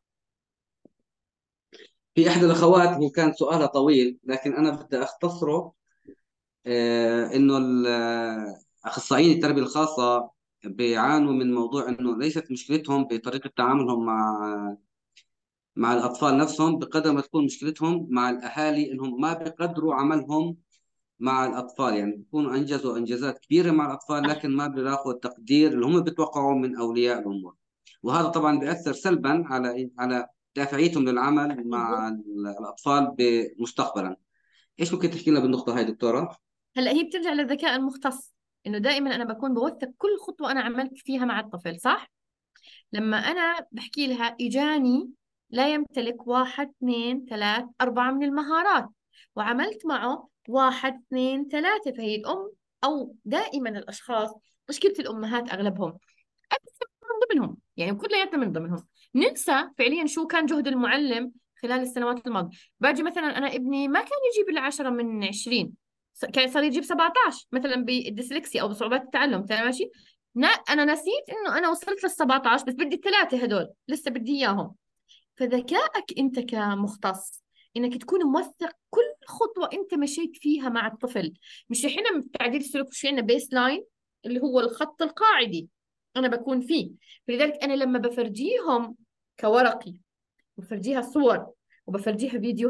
A: في إحدى الأخوات هو كان سؤالها طويل لكن أنا بدي أختصره. آه، إنه ال- آه، أخصائيين التربية الخاصة بيعانوا من موضوع إنه ليست مشكلتهم بطريقة تعاملهم مع مع الأطفال نفسهم بقدر ما تكون مشكلتهم مع الأهالي، إنهم ما بيقدروا عملهم مع الأطفال. يعني بيكونوا أنجزوا إنجازات كبيرة مع الأطفال
B: صح.
A: لكن ما بيلاقوا التقدير اللي هم بيتوقعوا من أولياء الأمور، وهذا طبعا بيأثر سلبا على على دافعيتهم للعمل مع
B: مزبوط.
A: الأطفال مستقبلا. إيش ممكن تحكي لنا بالنقطة هاي دكتورة؟
B: هلا هي بترجع للذكاء المختص، إنه دائما أنا بكون بوثق كل خطوة أنا عملت فيها مع الطفل، صح؟ لما أنا بحكي لها إجاني لا يمتلك واحد اثنين ثلاث أربعة من المهارات وعملت معه واحد اثنين ثلاثة، فهي الأم أو دائما الأشخاص، مشكلة الأمهات أغلبهم أنا من ضمنهم، يعني كلياتنا من ضمنهم، ننسى فعليا شو كان جهد المعلم خلال السنوات الماضية. باجي مثلا أنا ابني ما كان يجيب العشرة من عشرين، س- كان صار يجيب سبعة عشر مثلا بالديسلكسيا أو بصعوبات التعلم، تمام ماشي. نا أنا نسيت إنه أنا وصلت لل سبعة عشر بس بدي الثلاثة هدول لسه بدي إياهم. فذكائك أنت كمختص إنك تكون موثق كل خطوة أنت مشيت فيها مع الطفل. مش إحنا بتعديل السلوك مش عندنا بيس لاين اللي هو الخط القاعدي أنا بكون فيه. فلذلك أنا لما بفرجيهم كورقي، بفرجيها صور وبفرجيها فيديوهات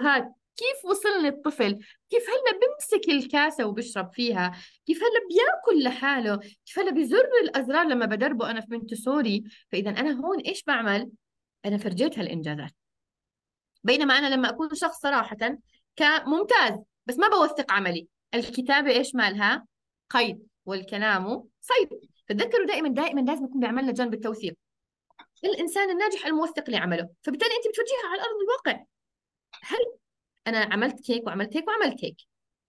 B: كيف وصلني الطفل، كيف هلا بمسك الكاسة وبشرب فيها، كيف هلا بياكل لحاله، كيف هلا بزر الأزرار لما بدربه أنا في مونتسوري. فإذا أنا هون إيش بعمل؟ أنا فرجيت هالإنجازات. بينما أنا لما أكون شخص صراحة كممتاز بس ما بوثق عملي، الكتابة إيش مالها؟ قيد، والكلام صيد. فتذكروا دائما دائما لازم يكون بيعملنا جانب التوثيق. الإنسان الناجح الموثق لعمله، فبالتالي أنت بتوجهها على أرض الواقع. هل أنا عملت هيك وعملت هيك وعملت هيك؟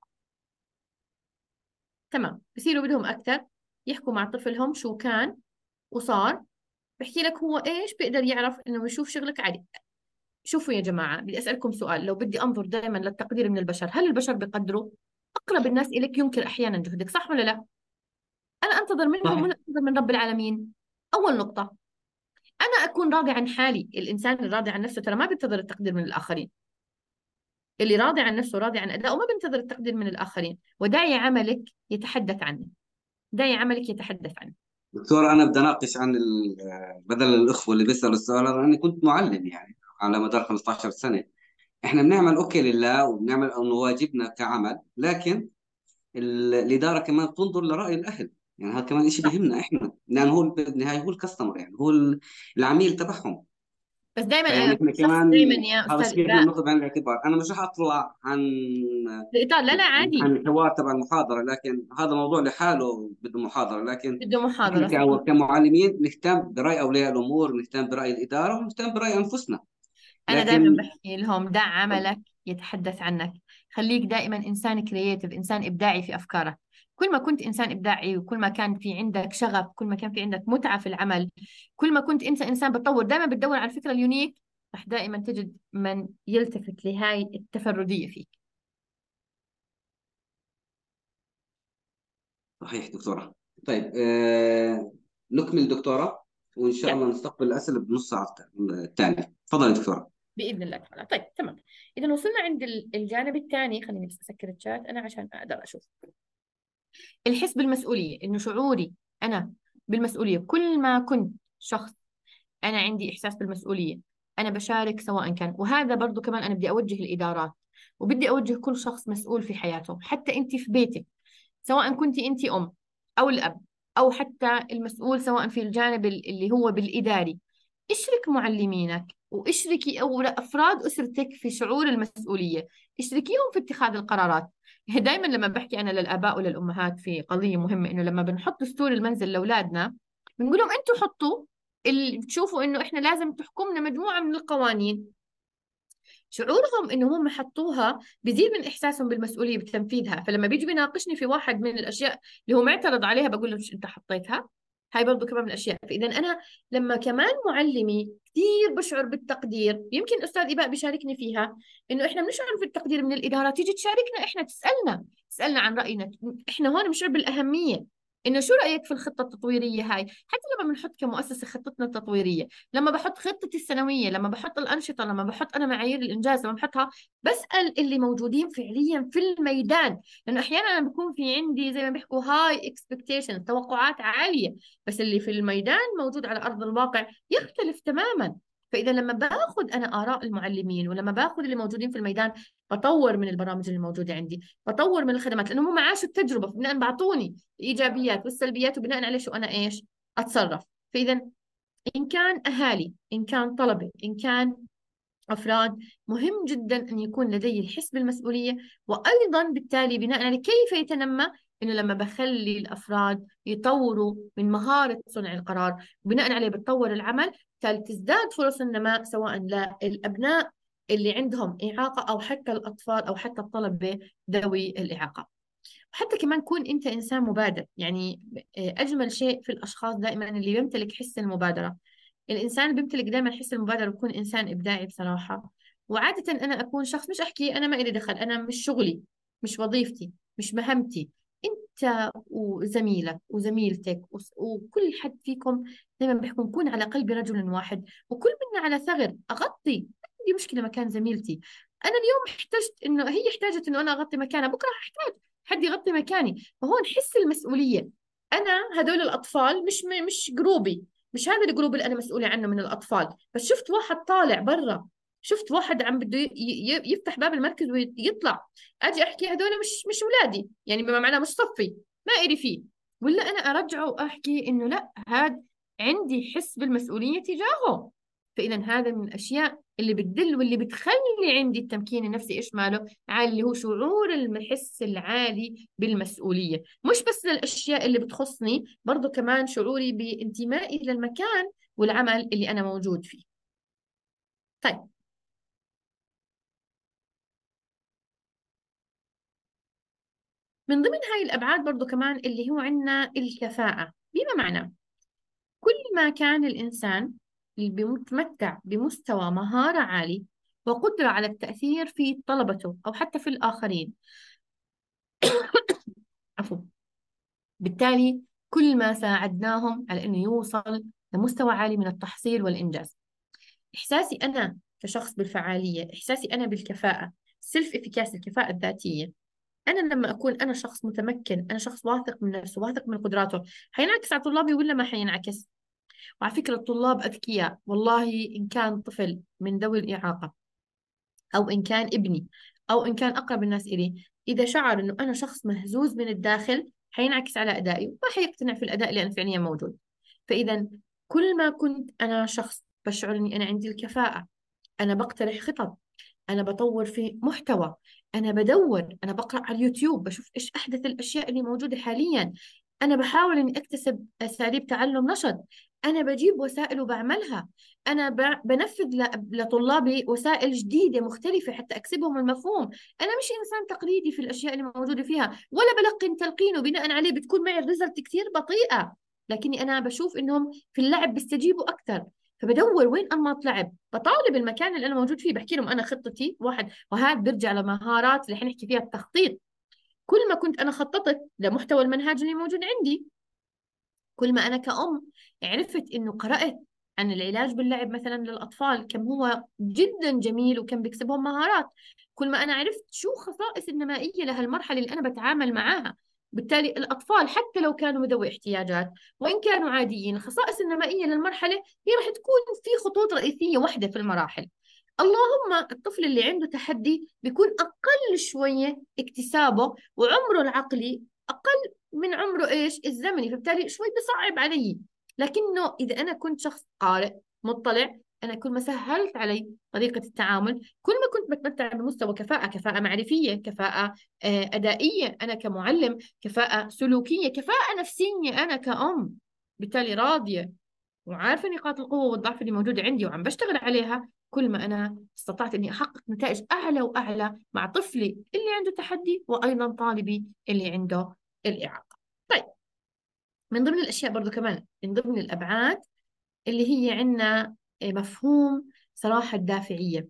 B: تمام. بصيروا بدهم أكثر يحكوا مع طفلهم شو كان وصار. بحكي لك هو إيش بيقدر يعرف إنه يشوف شغلك عادي. شوفوا يا جماعة، بدي أسألكم سؤال. لو بدي أنظر دائما للتقدير من البشر، هل البشر بيقدروا؟ أقرب الناس إليك ينكر أحيانا جهدك، صح ولا لا؟ أنا أنتظر منهم ولا
A: صح.
B: أنتظر من رب العالمين؟ أول نقطة، أنا أكون راضي عن حالي. الإنسان الراضي عن نفسه ترى ما بينتظر التقدير من الآخرين. اللي راضي عن نفسه راضي عن أدائه ما بينتظر التقدير من الآخرين. وداعي عملك يتحدث عنه، داعي عملك يتحدث عنه.
A: دكتور، أنا بدي أناقش عن ال- بدل الأخوة اللي بيسألوا السؤال هذا، أنا كنت معلم يعني على مدار خمسة عشر سنة. إحنا بنعمل أوكي لله وبنعمل إنه واجبنا كعمل، لكن ال- الإدارة كمان تنظر لرأي الأهل. يعني هذا كمان شيء
B: صح.
A: بيهمنا إحنا، لأنه هو بالنهاية هو الكاستمر، يعني هو ال- العميل تبعهم.
B: بس دائما
A: فيعني
B: أنا
A: إحنا
B: شخص
A: كمان
B: دائما يا
A: هذا
B: أستاذ
A: الشيء بدنا
B: إبراء
A: ناخذ بعين الاعتبار. أنا مش رح أطلع عن
B: الإطار. لا لا
A: عن
B: عادي.
A: الحوار تبع المحاضرة، لكن هذا موضوع لحاله بده محاضرة. لكن
B: بده
A: احنا
B: محاضرة صحيح.
A: كأو- كمعلمين نهتم برأي أولياء الأمور، نهتم برأي الإدارة، ونهتم برأي أنفسنا.
B: أنا دائما
A: لكن
B: بحكي لهم دع عملك يتحدث عنك. خليك دائما إنسان كرييتيف، إنسان إبداعي في أفكارك. كل ما كنت إنسان إبداعي، وكل ما كان في عندك شغف، كل ما كان في عندك متعة في العمل، كل ما كنت أنت إنسان بتطور دائما بتدور على الفكرة اليونيك، رح دائما تجد من يلتفت لهاي التفردية فيك.
A: صحيح دكتورة. طيب، آه نكمل دكتورة، وإن شاء
B: يلا،
A: الله نستقبل الأسئلة بنص ساعة الثانية. تفضلي دكتورة.
B: بإذن الله تعالى. طيب تمام. إذا وصلنا عند ال- الجانب الثاني. خليني بس أسكر الشات أنا عشان أقدر أشوف. الحس بالمسؤولية، إنه شعوري أنا بالمسؤولية. كل ما كنت شخص أنا عندي إحساس بالمسؤولية، أنا بشارك سواء كان. وهذا برضو كمان أنا بدي أوجه الإدارات، وبدي أوجه كل شخص مسؤول في حياته، حتى أنت في بيتك، سواء كنت أنت أم أو الأب، أو حتى المسؤول سواء في الجانب ال- اللي هو بالإداري. اشرك معلمينك واشركي أو أفراد أسرتك في شعور المسؤولية، اشركيهم في اتخاذ القرارات. دائما لما بحكي أنا للآباء وللأمهات في قضية مهمة، إنه لما بنحط دستور المنزل لأولادنا بنقول لهم أنتوا حطوا اللي بتشوفوا إنه إحنا لازم تحكمنا مجموعة من القوانين. شعورهم انه هم حطوها بيزيد من احساسهم بالمسؤوليه بتنفيذها. فلما بيجي بيناقشني في واحد من الاشياء اللي هو معترض عليها، بقول له مش انت حطيتها؟ هاي برضو كمان من الاشياء. فاذا انا لما كمان معلمي كثير بشعر بالتقدير، يمكن استاذ اباء بيشاركني فيها، انه احنا بنشعر بالتقدير من الاداره تيجي تشاركنا، احنا تسالنا تسالنا عن راينا. احنا هون بنشعر بالاهميه، انه شو رايك في الخطه التطويريه هاي. حتى لما بنحط كمؤسسه خطتنا التطويريه، لما بحط خطتي السنوية، لما بحط الأنشطة، لما بحط أنا معايير الإنجاز، لما بحطها بسأل اللي موجودين فعليا في الميدان. لأنه أحيانا أنا بكون في عندي زي ما بيحكوا هاي اكسبكتيشن، توقعات عالية، بس اللي في الميدان موجود على أرض الواقع يختلف تماما. فإذا لما باخذ أنا آراء المعلمين، ولما باخذ اللي موجودين في الميدان، بطور من البرامج اللي موجودة عندي، بطور من الخدمات، لأنه هم عاشوا التجربة، فبناء بعطوني الإيجابيات والسلبيات، وبناء عليه شو أنا إيش أتصرف. فإذا إن كان أهالي، إن كان طلبة، إن كان أفراد، مهم جدا أن يكون لدي الحس بالمسؤولية. وأيضا بالتالي بناء على كيف يتنمى، إنه لما بخلي الأفراد يطوروا من مهارة صنع القرار، بناء عليه بتطور العمل، بالتالي تزداد فرص النماء سواء للأبناء اللي عندهم إعاقة، أو حتى الأطفال، أو حتى الطلبة ذوي الإعاقة. وحتى كمان كون أنت إنسان مبادر. يعني أجمل شيء في الأشخاص دائما اللي يمتلك حس المبادرة. الإنسان اللي بيمتلك دائما حس المبادرة بيكون إنسان إبداعي بصراحة. وعادة أنا أكون شخص مش أحكي أنا ما إلي دخل، أنا مش شغلي، مش وظيفتي، مش مهمتي. أنت وزميلك وزميلتك وس- وكل حد فيكم دائما بيحكوا نكون على قلب رجل واحد، وكل منا على ثغر أغطي. ما عندي مشكلة مكان زميلتي. أنا اليوم احتجت إنه هي احتاجت إنه أنا أغطي مكانها، بكرة أحتاج حد يغطي مكاني. فهون حس المسؤولية. أنا هدول الأطفال مش مش جروبي، مش هذا الجروب اللي أنا مسؤولة عنه من الأطفال. بس شفت واحد طالع برا شفت واحد عم بده ي- ي- يفتح باب المركز ويطلع، اجي احكي هذول مش مش اولادي، يعني بما معناه مش صفي، ما إلي فيه، ولا انا ارجعه واحكي انه لا، هذا عندي حس بالمسؤوليه تجاهه. فاذا هذا من الاشياء اللي بتدل واللي بتخلي عندي التمكين النفسي ايش ماله عالي، اللي هو شعور الحس العالي بالمسؤوليه، مش بس للاشياء اللي بتخصني، برضو كمان شعوري بانتمائي للمكان والعمل اللي انا موجود فيه. طيب، من ضمن هاي الأبعاد برضو كمان اللي هو عندنا الكفاءة، بما معنى كل ما كان الإنسان متمتع بمستوى مهارة عالي وقدرة على التأثير في طلبته أو حتى في الآخرين، عفوا، بالتالي كل ما ساعدناهم على أنه يوصل لمستوى عالي من التحصيل والإنجاز. إحساسي أنا كشخص بالفعالية، إحساسي أنا بالكفاءة، سيلف إفيكاسي، الكفاءة الذاتية، أنا لما أكون أنا شخص متمكن، أنا شخص واثق من نفسه، واثق من قدراته، حينعكس على طلابي ولا ما حينعكس؟ وعلى فكرة الطلاب أذكياء والله، إن كان طفل من ذوي الإعاقة أو إن كان ابني أو إن كان أقرب الناس إلي، إذا شعر إنه أنا شخص مهزوز من الداخل حينعكس على أدائي وما حيقتنع في الأداء اللي أنا فعليا موجود. فإذا كل ما كنت أنا شخص بشعر إني أنا عندي الكفاءة، أنا بقترح خطط، أنا بطور في محتوى، أنا بدور، أنا بقرأ على اليوتيوب بشوف إيش أحدث الأشياء اللي موجودة حاليا، أنا بحاول إني أكتسب أساليب تعلم نشط، أنا بجيب وسائل وبعملها، أنا ب- بنفذ ل- لطلابي وسائل جديدة مختلفة حتى أكسبهم المفهوم. أنا مش إنسان تقليدي في الأشياء اللي موجودة فيها، ولا بلقن تلقين وبناء عليه بتكون معي الريزلت كثير بطيئة، لكني أنا بشوف إنهم في اللعب بيستجيبوا أكثر، فبدور وين أنماط لعب، بطالب المكان اللي أنا موجود فيه، بحكي لهم أنا خطتي واحد، وهذا بيرجع لمهارات اللي حنحكي فيها التخطيط. كل ما كنت أنا خططت لمحتوى المنهاج اللي موجود عندي، كل ما أنا كأم عرفت إنه قرأت عن العلاج باللعب مثلا للأطفال كم هو جدا جميل وكم بيكسبهم مهارات، كل ما أنا عرفت شو خصائص النمائية لهالمرحلة اللي أنا بتعامل معاها، بالتالي الأطفال حتى لو كانوا ذوي احتياجات وإن كانوا عاديين، الخصائص النمائية للمرحلة هي راح تكون في خطوط رئيسية واحدة في المراحل. اللهم الطفل اللي عنده تحدي بيكون أقل شوية اكتسابه وعمره العقلي أقل من عمره ايش الزمني، فبالتالي شوي بصعب علي، لكنه اذا انا كنت شخص قارئ مطلع، انا كل ما سهلت علي طريقة التعامل، كل ما كنت بتمتع بمستوى كفاءة، كفاءة معرفية، كفاءة آه، أدائية أنا كمعلم، كفاءة سلوكية، كفاءة نفسية أنا كأم، بالتالي راضية وعارفة نقاط القوة والضعف اللي موجودة عندي وعم بشتغل عليها، كل ما أنا استطعت إني أحقق نتائج أعلى وأعلى مع طفلي اللي عنده تحدي وأيضا طالبي اللي عنده الإعاقة. طيب، من ضمن الأشياء برضو كمان من ضمن الأبعاد اللي هي عندنا مفهوم صراحة الدافعية.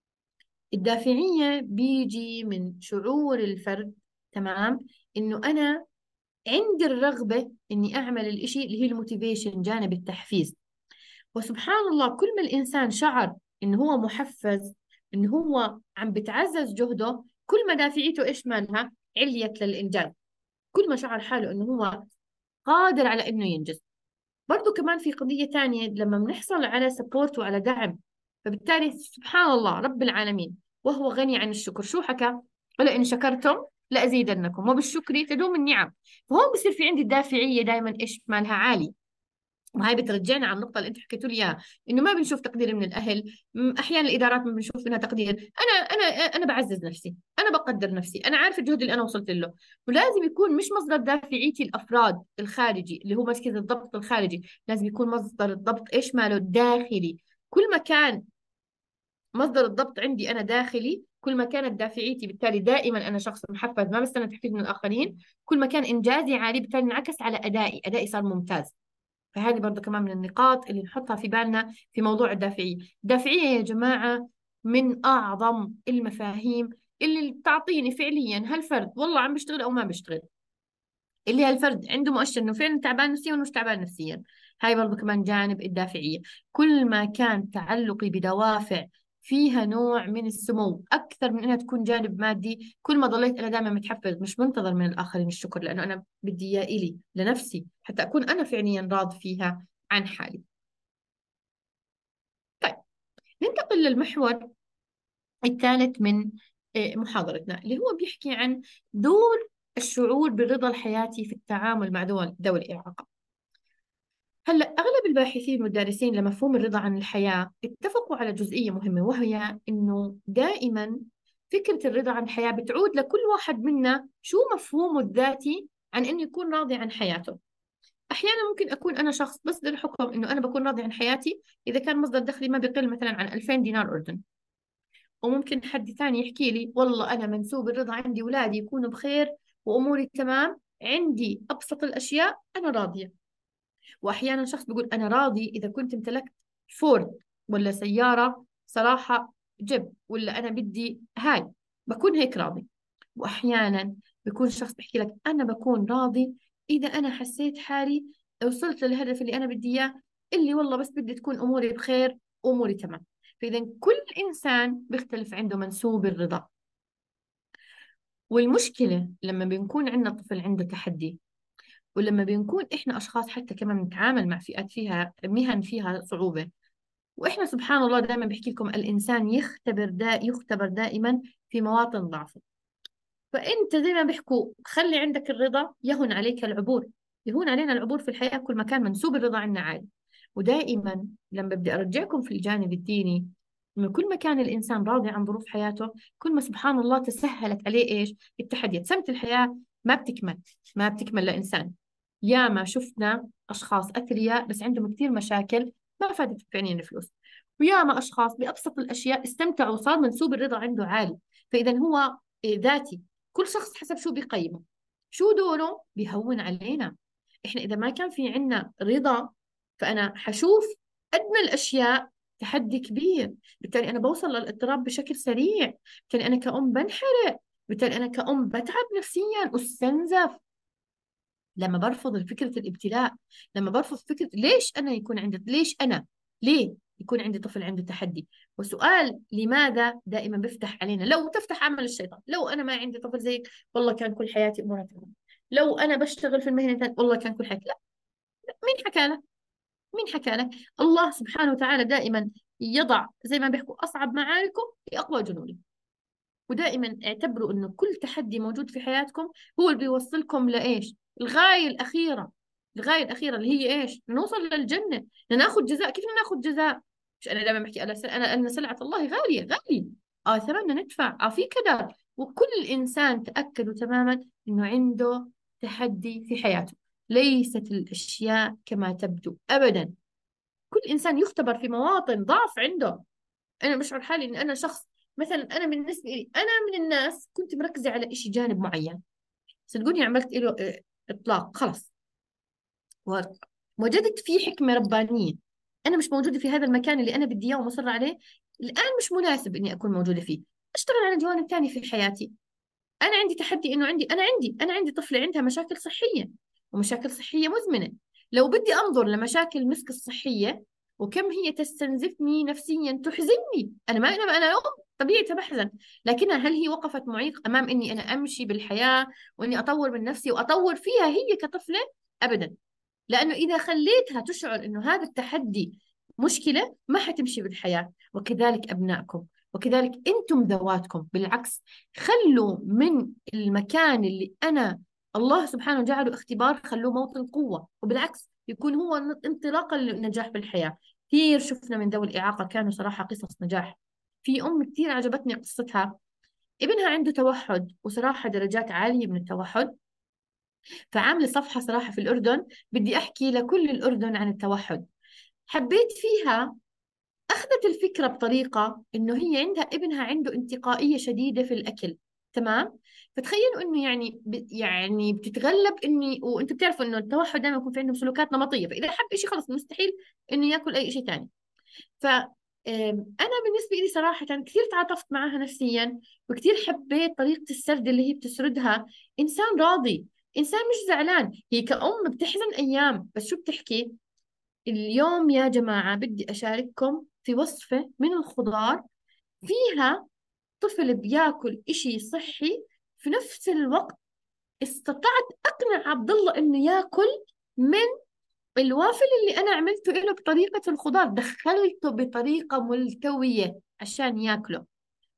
B: الدافعية بيجي من شعور الفرد، تمام، إنه أنا عندي الرغبة إني أعمل الإشي اللي هي الموتيفيشن، جانب التحفيز. وسبحان الله كل ما الإنسان شعر إنه هو محفز، إنه هو عم بتعزز جهده، كل ما دافعيته إيش مالها عليت للإنجاز، كل ما شعر حاله إنه هو قادر على إنه ينجز. برضو كمان في قضية تانية، لما بنحصل على سبورت وعلى دعم، فبالتالي سبحان الله رب العالمين وهو غني عن الشكر شو حكى؟ ولئن شكرتم لأزيدنكم وبالشكر تدوم النعم. فهون بصير في عندي الدافعية دائما إيش مالها عالي. وهي بترجعنا على النقطة اللي أنت حكيتوا لي إياها، إنه ما بنشوف تقدير من الأهل، م- أحيانا الإدارات ما بنشوف منها تقدير. أنا أنا أنا بعزز نفسي، أنا بقدر نفسي، أنا عارف الجهد اللي أنا وصلت له. ولازم يكون مش مصدر دافعيتي الأفراد الخارجي اللي هو مركز الضبط الخارجي، لازم يكون مصدر الضبط إيش ماله الداخلي. كل ما كان مصدر الضبط عندي أنا داخلي، كل ما كانت دافعيتي، بالتالي دائما أنا شخص محفز ما بستنى تحفيز من الآخرين، كل ما كان إنجازي عالي، بالتالي انعكس على أدائي، أدائي صار ممتاز. فهذه برضو كمان من النقاط اللي نحطها في بالنا في موضوع الدافعية. الدافعية يا جماعة من أعظم المفاهيم اللي بتعطيني فعليا هالفرد والله عم بيشتغل أو ما بيشتغل، اللي هالفرد عنده مؤشر إنه فعلا تعبان نفسيا ولا مش تعبان نفسيا. هاي برضو كمان جانب الدافعية. كل ما كان تعلقي بدوافع فيها نوع من السمو أكثر من إنها تكون جانب مادي، كل ما ضليت أنا دائما متحفز، مش منتظر من الآخرين الشكر، لأنه أنا بدي إياه إلي لنفسي حتى أكون أنا فعليا راض فيها عن حالي. طيب، ننتقل للمحور الثالث من آه، محاضرتنا، اللي هو بيحكي عن دور الشعور بالرضا الحياتي في التعامل مع دول ذوي الإعاقة. هلا أغلب الباحثين والدارسين لمفهوم الرضا عن الحياة اتفقوا على جزئية مهمة، وهي إنه دائما فكرة الرضا عن الحياة بتعود لكل واحد منا شو مفهومه الذاتي عن إنه يكون راضي عن حياته. أحيانا ممكن أكون أنا شخص بصدر حكم إنه أنا بكون راضي عن حياتي إذا كان مصدر دخلي ما بيقل مثلا عن ألفين دينار أردن، وممكن حد ثاني يحكي لي والله أنا منسوب الرضا عندي أولادي يكونوا بخير وأموري تمام، عندي أبسط الأشياء أنا راضية. وأحيانا شخص بيقول أنا راضي إذا كنت امتلكت فورد ولا سيارة صراحة جيب، ولا أنا بدي هاي بكون هيك راضي. وأحيانا بيكون شخص بيحكي لك أنا بكون راضي إذا أنا حسيت حالي وصلت للهدف اللي أنا بدي إياه، اللي والله بس بدي تكون أموري بخير وأموري تمام. فإذا كل إنسان بيختلف عنده منسوب الرضا. والمشكلة لما بنكون عندنا طفل عنده تحدي، ولما بنكون إحنا أشخاص حتى كمان نتعامل مع فئات فيها مهن فيها صعوبة، وإحنا سبحان الله دائما بحكي لكم الإنسان يختبر دا يختبر دائما في مواطن ضعفه. فأنت زي ما بيحكوا خلي عندك الرضا يهون عليك العبور، يهون علينا العبور في الحياة كل ما كان منسوب الرضا عندنا عالي. ودائما لما بدي أرجعكم في الجانب الديني، إنه كل ما كان الإنسان راضي عن ظروف حياته كل ما سبحان الله تسهلت عليه إيش التحديات. سنة الحياة ما بتكمل، ما بتكمل لإنسان. يا ما شفنا أشخاص أثرياء بس عندهم كثير مشاكل ما فادت في عينين الفلوس، ويا ما أشخاص بأبسط الأشياء استمتعوا وصار منسوب الرضا عنده عالي. فإذا هو إيه، ذاتي. كل شخص حسب شو بيقيمه، شو دوره بيهون علينا. إحنا إذا ما كان في عنا رضا فأنا حشوف أدنى الأشياء تحدي كبير، بالتالي أنا بوصل للاضطراب بشكل سريع، بالتالي أنا كأم بنحرق، بالتالي أنا كأم بتعب نفسيا واستنزف. لما برفض فكرة الابتلاء، لما برفض فكرة ليش أنا يكون عندي ليش أنا ليه يكون عندي طفل عنده تحدي. وسؤال لماذا دائما بيفتح علينا، لو تفتح عمل الشيطان، لو أنا ما عندي طفل زيك والله كان كل حياتي أمورها تمام، لو أنا بشتغل في المهنة الثانية والله كان كل حياتي. لا، مين حكى لك؟ مين حكى لك؟ الله سبحانه وتعالى دائما يضع زي ما بيحكوا أصعب معاركه في أقوى جنوده. ودائما اعتبروا انه كل تحدي موجود في حياتكم هو اللي بيوصلكم لايش؟ الغاية الأخيرة. الغاية الأخيرة اللي هي ايش؟ نوصل للجنة، ناخذ جزاء. كيف ناخذ جزاء؟ مش انا دائما بحكي انا انا ان سلعة الله غالية غالية، اه ثمننا ندفع، اه في كدر. وكل انسان تأكدوا تماما انه عنده تحدي في حياته، ليست الاشياء كما تبدو ابدا. كل انسان يختبر في مواطن ضعف عنده. انا بشعر حالي ان انا شخص مثلا، انا بالنسبه لي انا من الناس كنت مركزه على شيء جانب معين، صدقوني عملت له آه، اطلاق خلص، ووجدت فيه حكمه ربانيه انا مش موجوده في هذا المكان اللي انا بدي اياه ومصره عليه الان، مش مناسب اني اكون موجوده فيه. اشتغل على جوانب ثانيه في حياتي. انا عندي تحدي انه عندي انا عندي انا عندي طفله عندها مشاكل صحيه، ومشاكل صحيه مزمنه. لو بدي انظر لمشاكل مسك الصحيه وكم هي تستنزفني نفسيا تحزنني، انا ما انا انا أم طبيعي بحزن، لكنها هل هي وقفت معيق امام اني انا امشي بالحياه واني اطور من نفسي واطور فيها هي كطفله؟ ابدا. لانه اذا خليتها تشعر انه هذا التحدي مشكله ما حتمشي بالحياه. وكذلك ابنائكم، وكذلك انتم ذواتكم بالعكس. خلوا من المكان اللي انا الله سبحانه جعله اختبار خلوه موطن قوه، وبالعكس يكون هو انطلاقا للنجاح بالحياه. كثير شفنا من ذوي الاعاقه كانوا صراحه قصص نجاح. في ام كثير عجبتني قصتها، ابنها عنده توحد وصراحه درجات عاليه من التوحد، فعاملة صفحة صراحة في الأردن بدي أحكي لكل الأردن عن التوحد. حبيت فيها أخذت الفكرة بطريقة إنه هي عندها ابنها عنده انتقائية شديدة في الأكل، تمام؟ فتخيلوا إنه يعني ب... يعني بتتغلب إني، وأنتم بتعرفوا إنه التوحد دائما يكون في عندهم سلوكات نمطية، فإذا حب إشي خلص مستحيل إنه ياكل أي إشي ثاني. ف آم، أنا بالنسبة لي صراحة كثير تعاطفت معها نفسيا، وكثير حبيت طريقة السرد اللي هي بتسردها. إنسان راضي، إنسان مش زعلان. هي كأم بتحزن أيام بس شو بتحكي؟ اليوم يا جماعة بدي أشارككم في وصفة من الخضار فيها طفل بياكل إشي صحي، في نفس الوقت استطعت أقنع عبد الله إنه ياكل من الوافل اللي أنا عملته له بطريقة الخضار، دخلته بطريقة ملتوية عشان ياكله.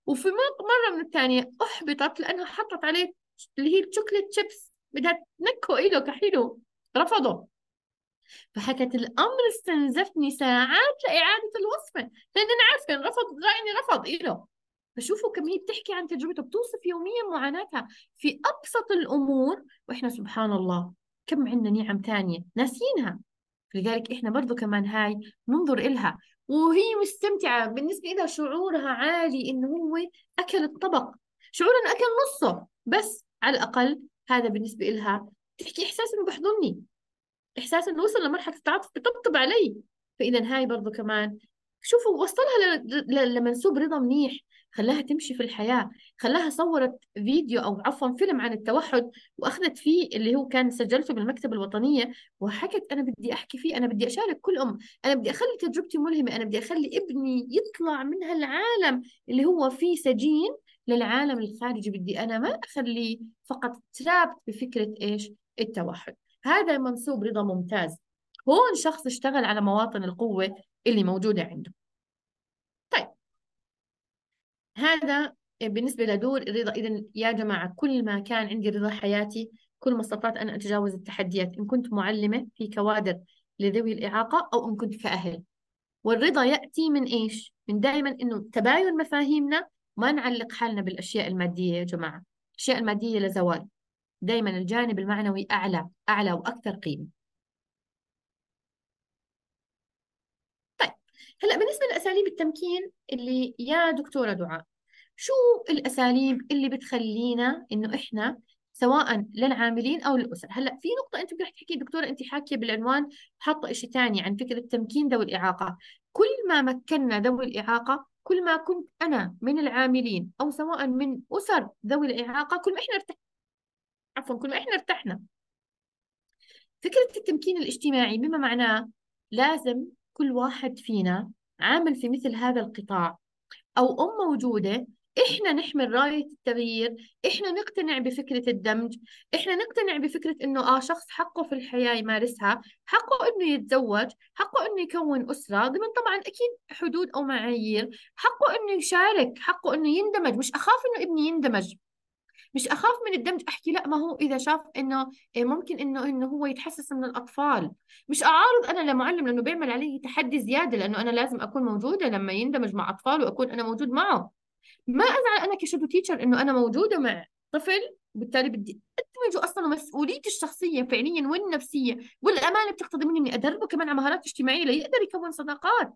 B: وفي مرة من الثانية أحبطت لأنه حطت عليه اللي هي الشوكليت شيبس، بدها تنكهه إله كحيله، رفضه. فحكت الأمر استنزفني ساعات لإعادة الوصفة، لأن أنا عارفة إن رفض رأيني رفض إله. فشوفوا كم هي بتحكي عن تجربتها، بتوصف يوميا معاناتها في أبسط الأمور، وإحنا سبحان الله كم عندنا نعم تانية ناسينها. لذلك إحنا برضو كمان هاي ننظر إلها، وهي مستمتعة بالنسبة لها، شعورها عالي إنه هو أكل الطبق، شعور إنه أكل نصه بس على الأقل. هذا بالنسبة لها تحكي إحساس إنه بحضني، إحساس إنه وصل لمرحلة التعاطف، بطبطب علي. فإذا هاي برضو كمان شوفوا وصلها ل- ل- لمنسوب رضا منيح، خلاها تمشي في الحياة، خلاها صورت فيديو أو عفوا فيلم عن التوحد وأخذت فيه اللي هو كان سجلته بالمكتبة الوطنية، وحكت أنا بدي أحكي فيه، أنا بدي أشارك كل أم، أنا بدي أخلي تجربتي ملهمة، أنا بدي أخلي ابني يطلع من هالعالم اللي هو فيه سجين للعالم الخارجي، بدي أنا ما أخليه فقط ترابط بفكرة إيش التوحد. هذا منسوب رضا ممتاز، هون شخص اشتغل على مواطن القوة اللي موجودة عنده. طيب هذا بالنسبة لدور الرضا. إذا يا جماعة كل ما كان عندي رضا حياتي، كل ما استطعت أن أتجاوز التحديات، إن كنت معلمة في كوادر لذوي الإعاقة أو إن كنت كأهل. والرضا يأتي من إيش؟ من دائما إنه تباين مفاهيمنا، ما نعلق حالنا بالأشياء المادية يا جماعة، الأشياء المادية لزوال، دائما الجانب المعنوي أعلى أعلى وأكثر قيمة. طيب هلا بالنسبة لأساليب التمكين اللي يا دكتورة دعاء، شو الأساليب اللي بتخلينا إنه إحنا سواء للعاملين أو للأسر؟ هلا في نقطة أنت بدك تحكي دكتورة، أنت حاكية بالعنوان حاطة إشي تاني عن فكرة تمكين ذوي الإعاقة. كل ما مكنا ذوي الإعاقة، كل ما كنت أنا من العاملين أو سواء من أسر ذوي الإعاقة، كل ما إحنا ارتح... عفوا كل ما إحنا ارتحنا. فكرة التمكين الاجتماعي بما معناه لازم كل واحد فينا عامل في مثل هذا القطاع أو أم موجودة، إحنا نحمل راية التغيير، إحنا نقتنع بفكرة الدمج، إحنا نقتنع بفكرة إنه آه شخص حقه في الحياة يمارسها، حقه إنه يتزوج، حقه إنه يكون أسرة ضمن طبعا أكيد حدود أو معايير، حقه إنه يشارك، حقه إنه يندمج. مش أخاف إنه ابني يندمج، مش اخاف من الدمج، احكي لا ما هو اذا شاف انه إيه ممكن انه انه هو يتحسس من الاطفال، مش اعارض انا لمعلم لانه بيعمل علي تحدي زياده، لانه انا لازم اكون موجوده لما يندمج مع اطفال واكون انا موجود معه. ما ازعل انا كشادو تيتشر انه انا موجوده مع طفل، وبالتالي بدي ادمجه اصلا، ومسؤوليتي الشخصيه فعليا والنفسيه والامانه بتقتضي مني اني ادربه كمان على مهارات اجتماعيه ليقدر يكون صداقات.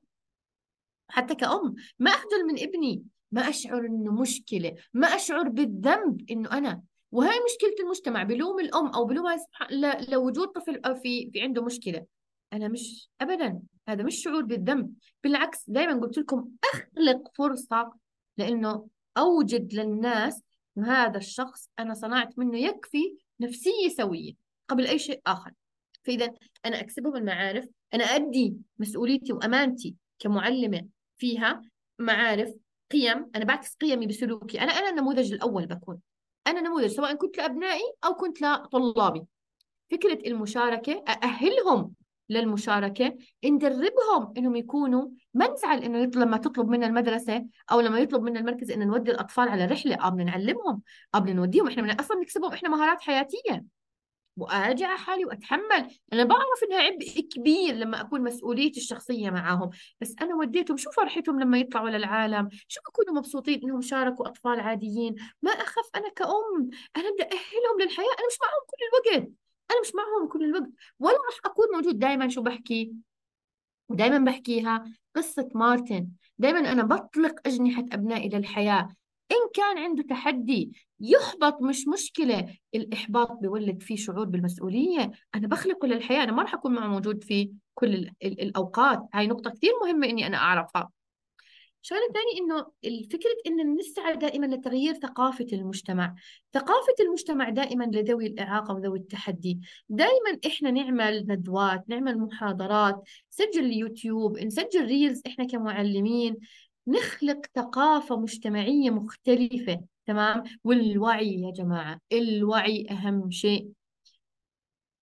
B: حتى كأم ما أخجل من ابني، ما أشعر إنه مشكلة، ما أشعر بالذنب إنه أنا. وهي مشكلة المجتمع، بلوم الأم أو بلومها سبحان ل- لوجود طفل أو في في عنده مشكلة. أنا مش أبدا، هذا مش شعور بالذنب، بالعكس دائما قلت لكم أخلق فرصة لأنه أوجد للناس إنه هذا الشخص أنا صنعت منه يكفي نفسية سوية قبل أي شيء آخر. فإذا أنا أكسبهم المعارف، أنا أدي مسؤوليتي وأمانتي كمعلمة فيها معارف، قيم، أنا بعكس قيمي بسلوكي، أنا أنا النموذج الأول بكون، أنا نموذج سواء كنت لأبنائي أو كنت لطلابي. فكرة المشاركة أأهلهم للمشاركة، ندربهم إنهم يكونوا، ما نزعل إنه يطلب لما تطلب منا المدرسة أو لما يطلب منا المركز إن نودي الأطفال على رحلة، أو بدنا نعلمهم أو بدنا نوديهم، إحنا بدنا أصلا نكسبهم إحنا مهارات حياتية، واراجع على حالي واتحمل. انا بعرف انها عبء كبير لما اكون مسؤوليتي الشخصيه معاهم، بس انا وديتهم، شو فرحتهم لما يطلعوا للعالم، شو بيكونوا مبسوطين انهم شاركوا اطفال عاديين. ما اخاف انا كأم، انا بدي اهلهم للحياه، انا مش معهم كل الوقت، انا مش معهم كل الوقت، ولا راح اكون موجود دائما. شو بحكي ودائما بحكيها قصة مارتن، دائما أنا بطلق أجنحة أبنائي للحياة. إن كان عنده تحدي يحبط مش مشكلة، الإحباط بيولد فيه شعور بالمسؤولية، أنا بخلقه للحياة، أنا ما راح أكون معه موجود في كل ال- ال- الأوقات. هاي نقطة كثير مهمة إني أنا أعرفها. الشغله الثانيه انه الفكره ان نسعى دائما لتغيير ثقافه المجتمع، ثقافه المجتمع دائما لذوي الاعاقه وذوي التحدي. دائما احنا نعمل ندوات، نعمل محاضرات، نسجل يوتيوب، نسجل ريلز احنا كمعلمين، نخلق ثقافه مجتمعيه مختلفه. تمام، والوعي يا جماعه، الوعي اهم شيء.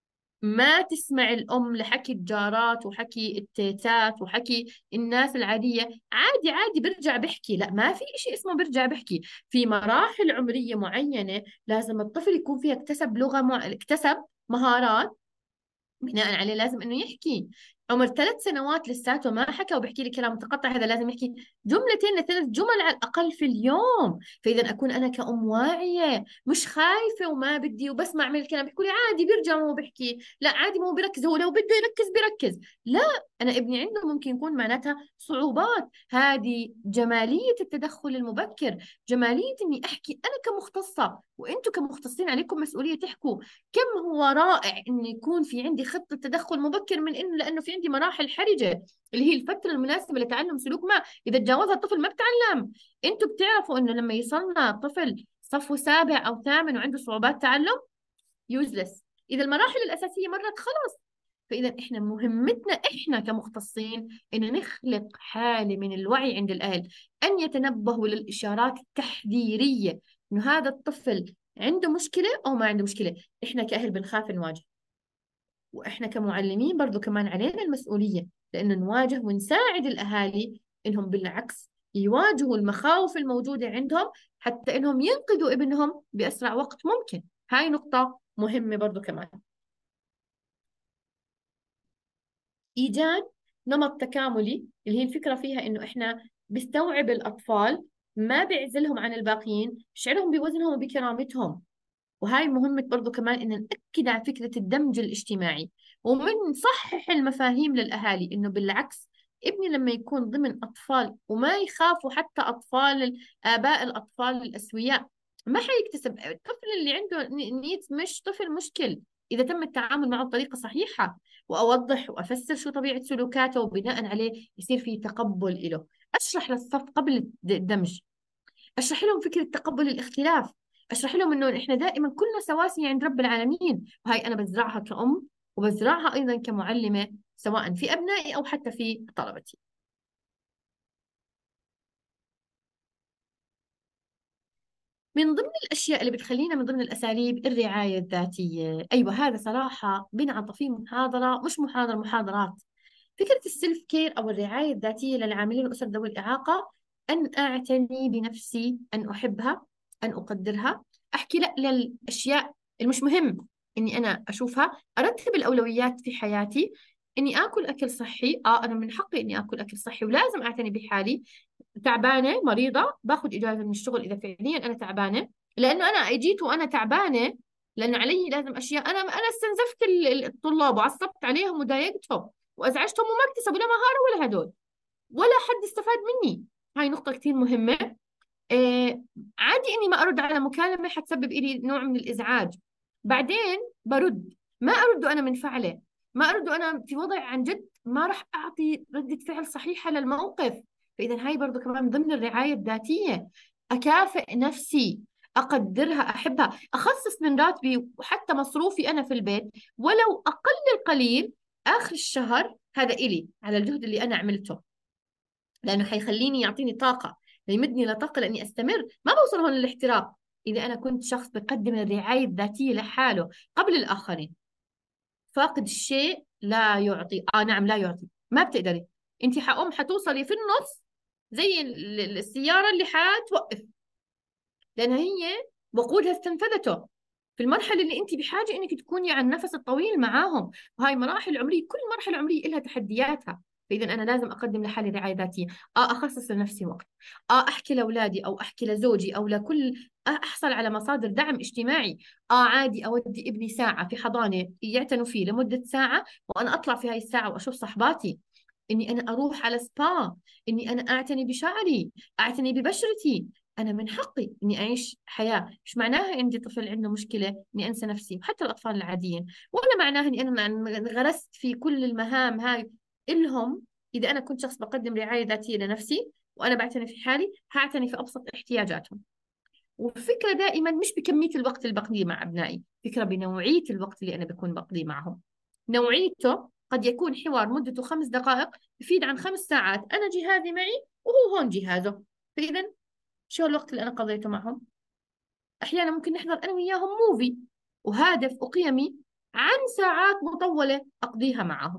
B: ما تسمع الأم لحكي الجارات وحكي التيتات وحكي الناس العادية. عادي عادي برجع بحكي، لا ما في إشي اسمه برجع بحكي. في مراحل عمرية معينة لازم الطفل يكون فيها اكتسب لغة مع... اكتسب مهارات، بناء عليه لازم انه يحكي. عمر ثلاث سنوات لساته ما حكى وبحكي لي كلام متقطع، هذا لازم يحكي جملتين لثلاث جمل على الاقل في اليوم. فاذا اكون انا كأم واعيه مش خايفه وما بدي وبسمع من الكلام بيحكوا لي عادي بيرجع ما هو بيحكي، لا عادي ما هو بيركز، هو لو بده يركز بيركز. لا، انا ابني عنده ممكن يكون معناتها صعوبات. هذه جماليه التدخل المبكر، جماليه اني احكي انا كمختصه وانتم كمختصين عليكم مسؤوليه تحكوا. كم هو رائع إنه يكون في عندي خطة تدخل مبكر، من إنه لأنه في عندي مراحل حرجة اللي هي الفترة المناسبة لتعلم سلوك ما. إذا تجاوزها الطفل ما بتعلم. أنتوا بتعرفوا إنه لما يصلنا طفل صفو سابع أو ثامن وعنده صعوبات تعلم يوزلس، إذا المراحل الأساسية مرت خلاص. فإذا إحنا مهمتنا إحنا كمختصين إنه نخلق حالة من الوعي عند الأهل، أن يتنبهوا للإشارات التحذيرية إنه هذا الطفل عنده مشكلة أو ما عنده مشكلة. إحنا كأهل بنخاف نواجه، وإحنا كمعلمين برضو كمان علينا المسؤولية لأنه نواجه ونساعد الأهالي إنهم بالعكس يواجهوا المخاوف الموجودة عندهم حتى إنهم ينقذوا ابنهم بأسرع وقت ممكن. هاي نقطة مهمة برضو كمان. إيجاد نمط تكاملي اللي هي الفكرة فيها إنه إحنا بيستوعب الأطفال، ما بيعزلهم عن الباقيين، بشعرهم بوزنهم وبكرامتهم. وهاي مهمة برضو كمان إن نأكد على فكرة الدمج الاجتماعي، ومن صحح المفاهيم للأهالي إنه بالعكس ابني لما يكون ضمن أطفال وما يخافوا حتى أطفال آباء الأطفال الأسوياء ما حيكتسب. الطفل اللي عنده نيتس مش طفل مشكل إذا تم التعامل معه بطريقة صحيحة، وأوضح وأفسر شو طبيعة سلوكاته وبناء عليه يصير في تقبل له. أشرح للصف قبل الدمج، اشرح لهم فكره تقبل الاختلاف، اشرح لهم انه احنا دائما كلنا سواسية عند رب العالمين. وهي انا بزرعها كأم وبزرعها ايضا كمعلمه سواء في ابنائي او حتى في طلبتي. من ضمن الاشياء اللي بتخلينا من ضمن الاساليب الرعايه الذاتيه، ايوه هذا صراحه بنعطى فيه محاضره مش محاضره محاضرات. فكره السيلف كير او الرعايه الذاتيه للعاملين الاسر ذوي الاعاقه، ان اعتني بنفسي، ان احبها، ان اقدرها، احكي لا للاشياء المش مهم اني انا اشوفها، ارتب الاولويات في حياتي، اني اكل اكل صحي. اه انا من حقي اني اكل اكل صحي ولازم اعتني بحالي. تعبانه مريضه باخذ اجازه من الشغل اذا فعليا انا تعبانه، لانه انا اجيت وانا تعبانه، لانه علي لازم اشياء. انا انا استنزفت ال- ال- الطلاب وعصبت عليهم وضايقتهم وازعجتهم وما اكتسبوا لا مهاره ولا هدول ولا حد استفاد مني. هاي نقطه كثير مهمه. آه، عادي اني ما ارد على مكالمه حتسبب لي نوع من الازعاج، بعدين برد. ما ارد وانا منفعله، ما ارد وانا في وضع عن جد ما راح اعطي رده فعل صحيحه للموقف. فاذا هاي برضو كمان من ضمن الرعايه الذاتيه. اكافئ نفسي، اقدرها، احبها، اخصص من راتبي وحتى مصروفي انا في البيت ولو اقل القليل اخر الشهر، هذا الي على الجهد اللي انا عملته، لانه حيخليني يعطيني طاقه، يمدني لطاقه لاني استمر. ما بوصل هون للاحتراق اذا انا كنت شخص بقدم الرعايه الذاتيه لحاله قبل الاخرين. فاقد الشيء لا يعطي. اه نعم لا يعطي، ما بتقدري. انت حقوم حتوصلي في النص زي ال- ال- السياره اللي حتوقف، لان هي وقودها استنفذته في المرحله اللي انت بحاجه انك تكوني على النفس الطويل معاهم. وهاي مراحل عمريه، كل مرحله عمريه لها تحدياتها. فاذا انا لازم اقدم لحالي رعايه ذاتيه. اه اخصص لنفسي وقت، اه احكي لاولادي او احكي لزوجي او لكل، آه احصل على مصادر دعم اجتماعي. اه عادي اودي ابني ساعه في حضانه يعتنوا فيه لمده ساعه وانا اطلع في هاي الساعه واشوف صحباتي. اني انا اروح على سبا، اني انا اعتني بشعري، اعتني ببشرتي. أنا من حقي إني أعيش حياة. مش معناها عندي طفل عنده مشكلة إني أنسى نفسي، وحتى الأطفال العاديين، ولا معناها إني أنا انغرست في كل المهام هاي إلهم. إذا أنا كنت شخص بقدم رعاية ذاتية لنفسي وأنا بعتني في حالي، هعتني في أبسط احتياجاتهم. والفكرة دائما مش بكمية الوقت اللي بقضيه مع أبنائي، فكرة بنوعية الوقت اللي أنا بكون بقضيه معهم. نوعيته قد يكون حوار مدته خمس دقائق يفيد عن خمس ساعات أنا جهازي معي وهو هون جهازه. فإذا شو الوقت اللي أنا قضيته معهم؟ أحيانا ممكن نحضر أنا وياهم موفي، وهادف وقيمي عن ساعات مطولة أقضيها معهم.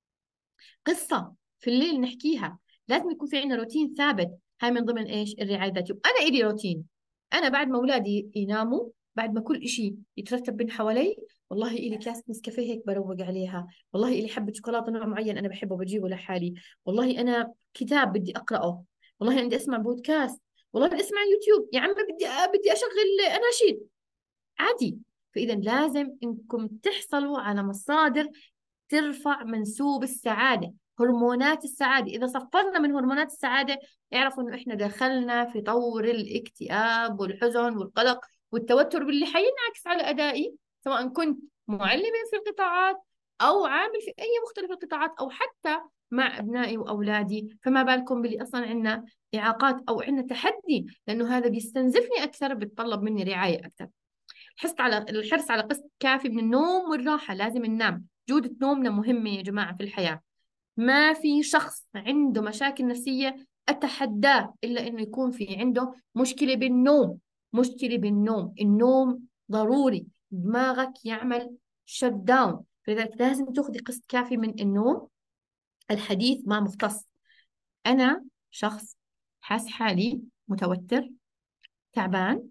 B: قصة في الليل نحكيها. لازم يكون في عندنا روتين ثابت. هاي من ضمن إيش؟ الرعاية الذاتية. وأنا إلي روتين. أنا بعد ما أولادي يناموا، بعد ما كل إشي يترتب من حوالي، والله إلي كاسة نسكافيه هيك بروق عليها، والله إلي حبة شوكولاتة نوع معين أنا بحبه بجيبه لحالي، والله أنا كتاب بدي أقرأه، والله عندي أسمع بودكاست، والله بدي أسمع يوتيوب، يا عم بدي بدي أشغل أناشيد عادي. فإذا لازم إنكم تحصلوا على مصادر ترفع منسوب السعادة، هرمونات السعادة. إذا صفرنا من هرمونات السعادة، اعرفوا إنه إحنا دخلنا في طور الاكتئاب والحزن والقلق والتوتر، واللي حينعكس على أدائي سواء كنت معلمة في القطاعات أو عامل في أي مختلف القطاعات أو حتى مع أبنائي وأولادي. فما بالكم باللي أصلا عندنا إعاقات أو عندنا تحدي، لأنه هذا بيستنزفني أكثر، بيتطلب مني رعاية أكثر. الحرص على الحرص على قسط كافي من النوم والراحة. لازم ننام. جودة نومنا مهمة يا جماعة في الحياة. ما في شخص عنده مشاكل نفسية أتحداه إلا إنه يكون في عنده مشكلة بالنوم. مشكلة بالنوم. النوم ضروري. دماغك يعمل شت داون، فلذلك لازم تاخذي قسط كافي من النوم. الحديث مع مختص. أنا شخص حاس حالي متوتر، تعبان،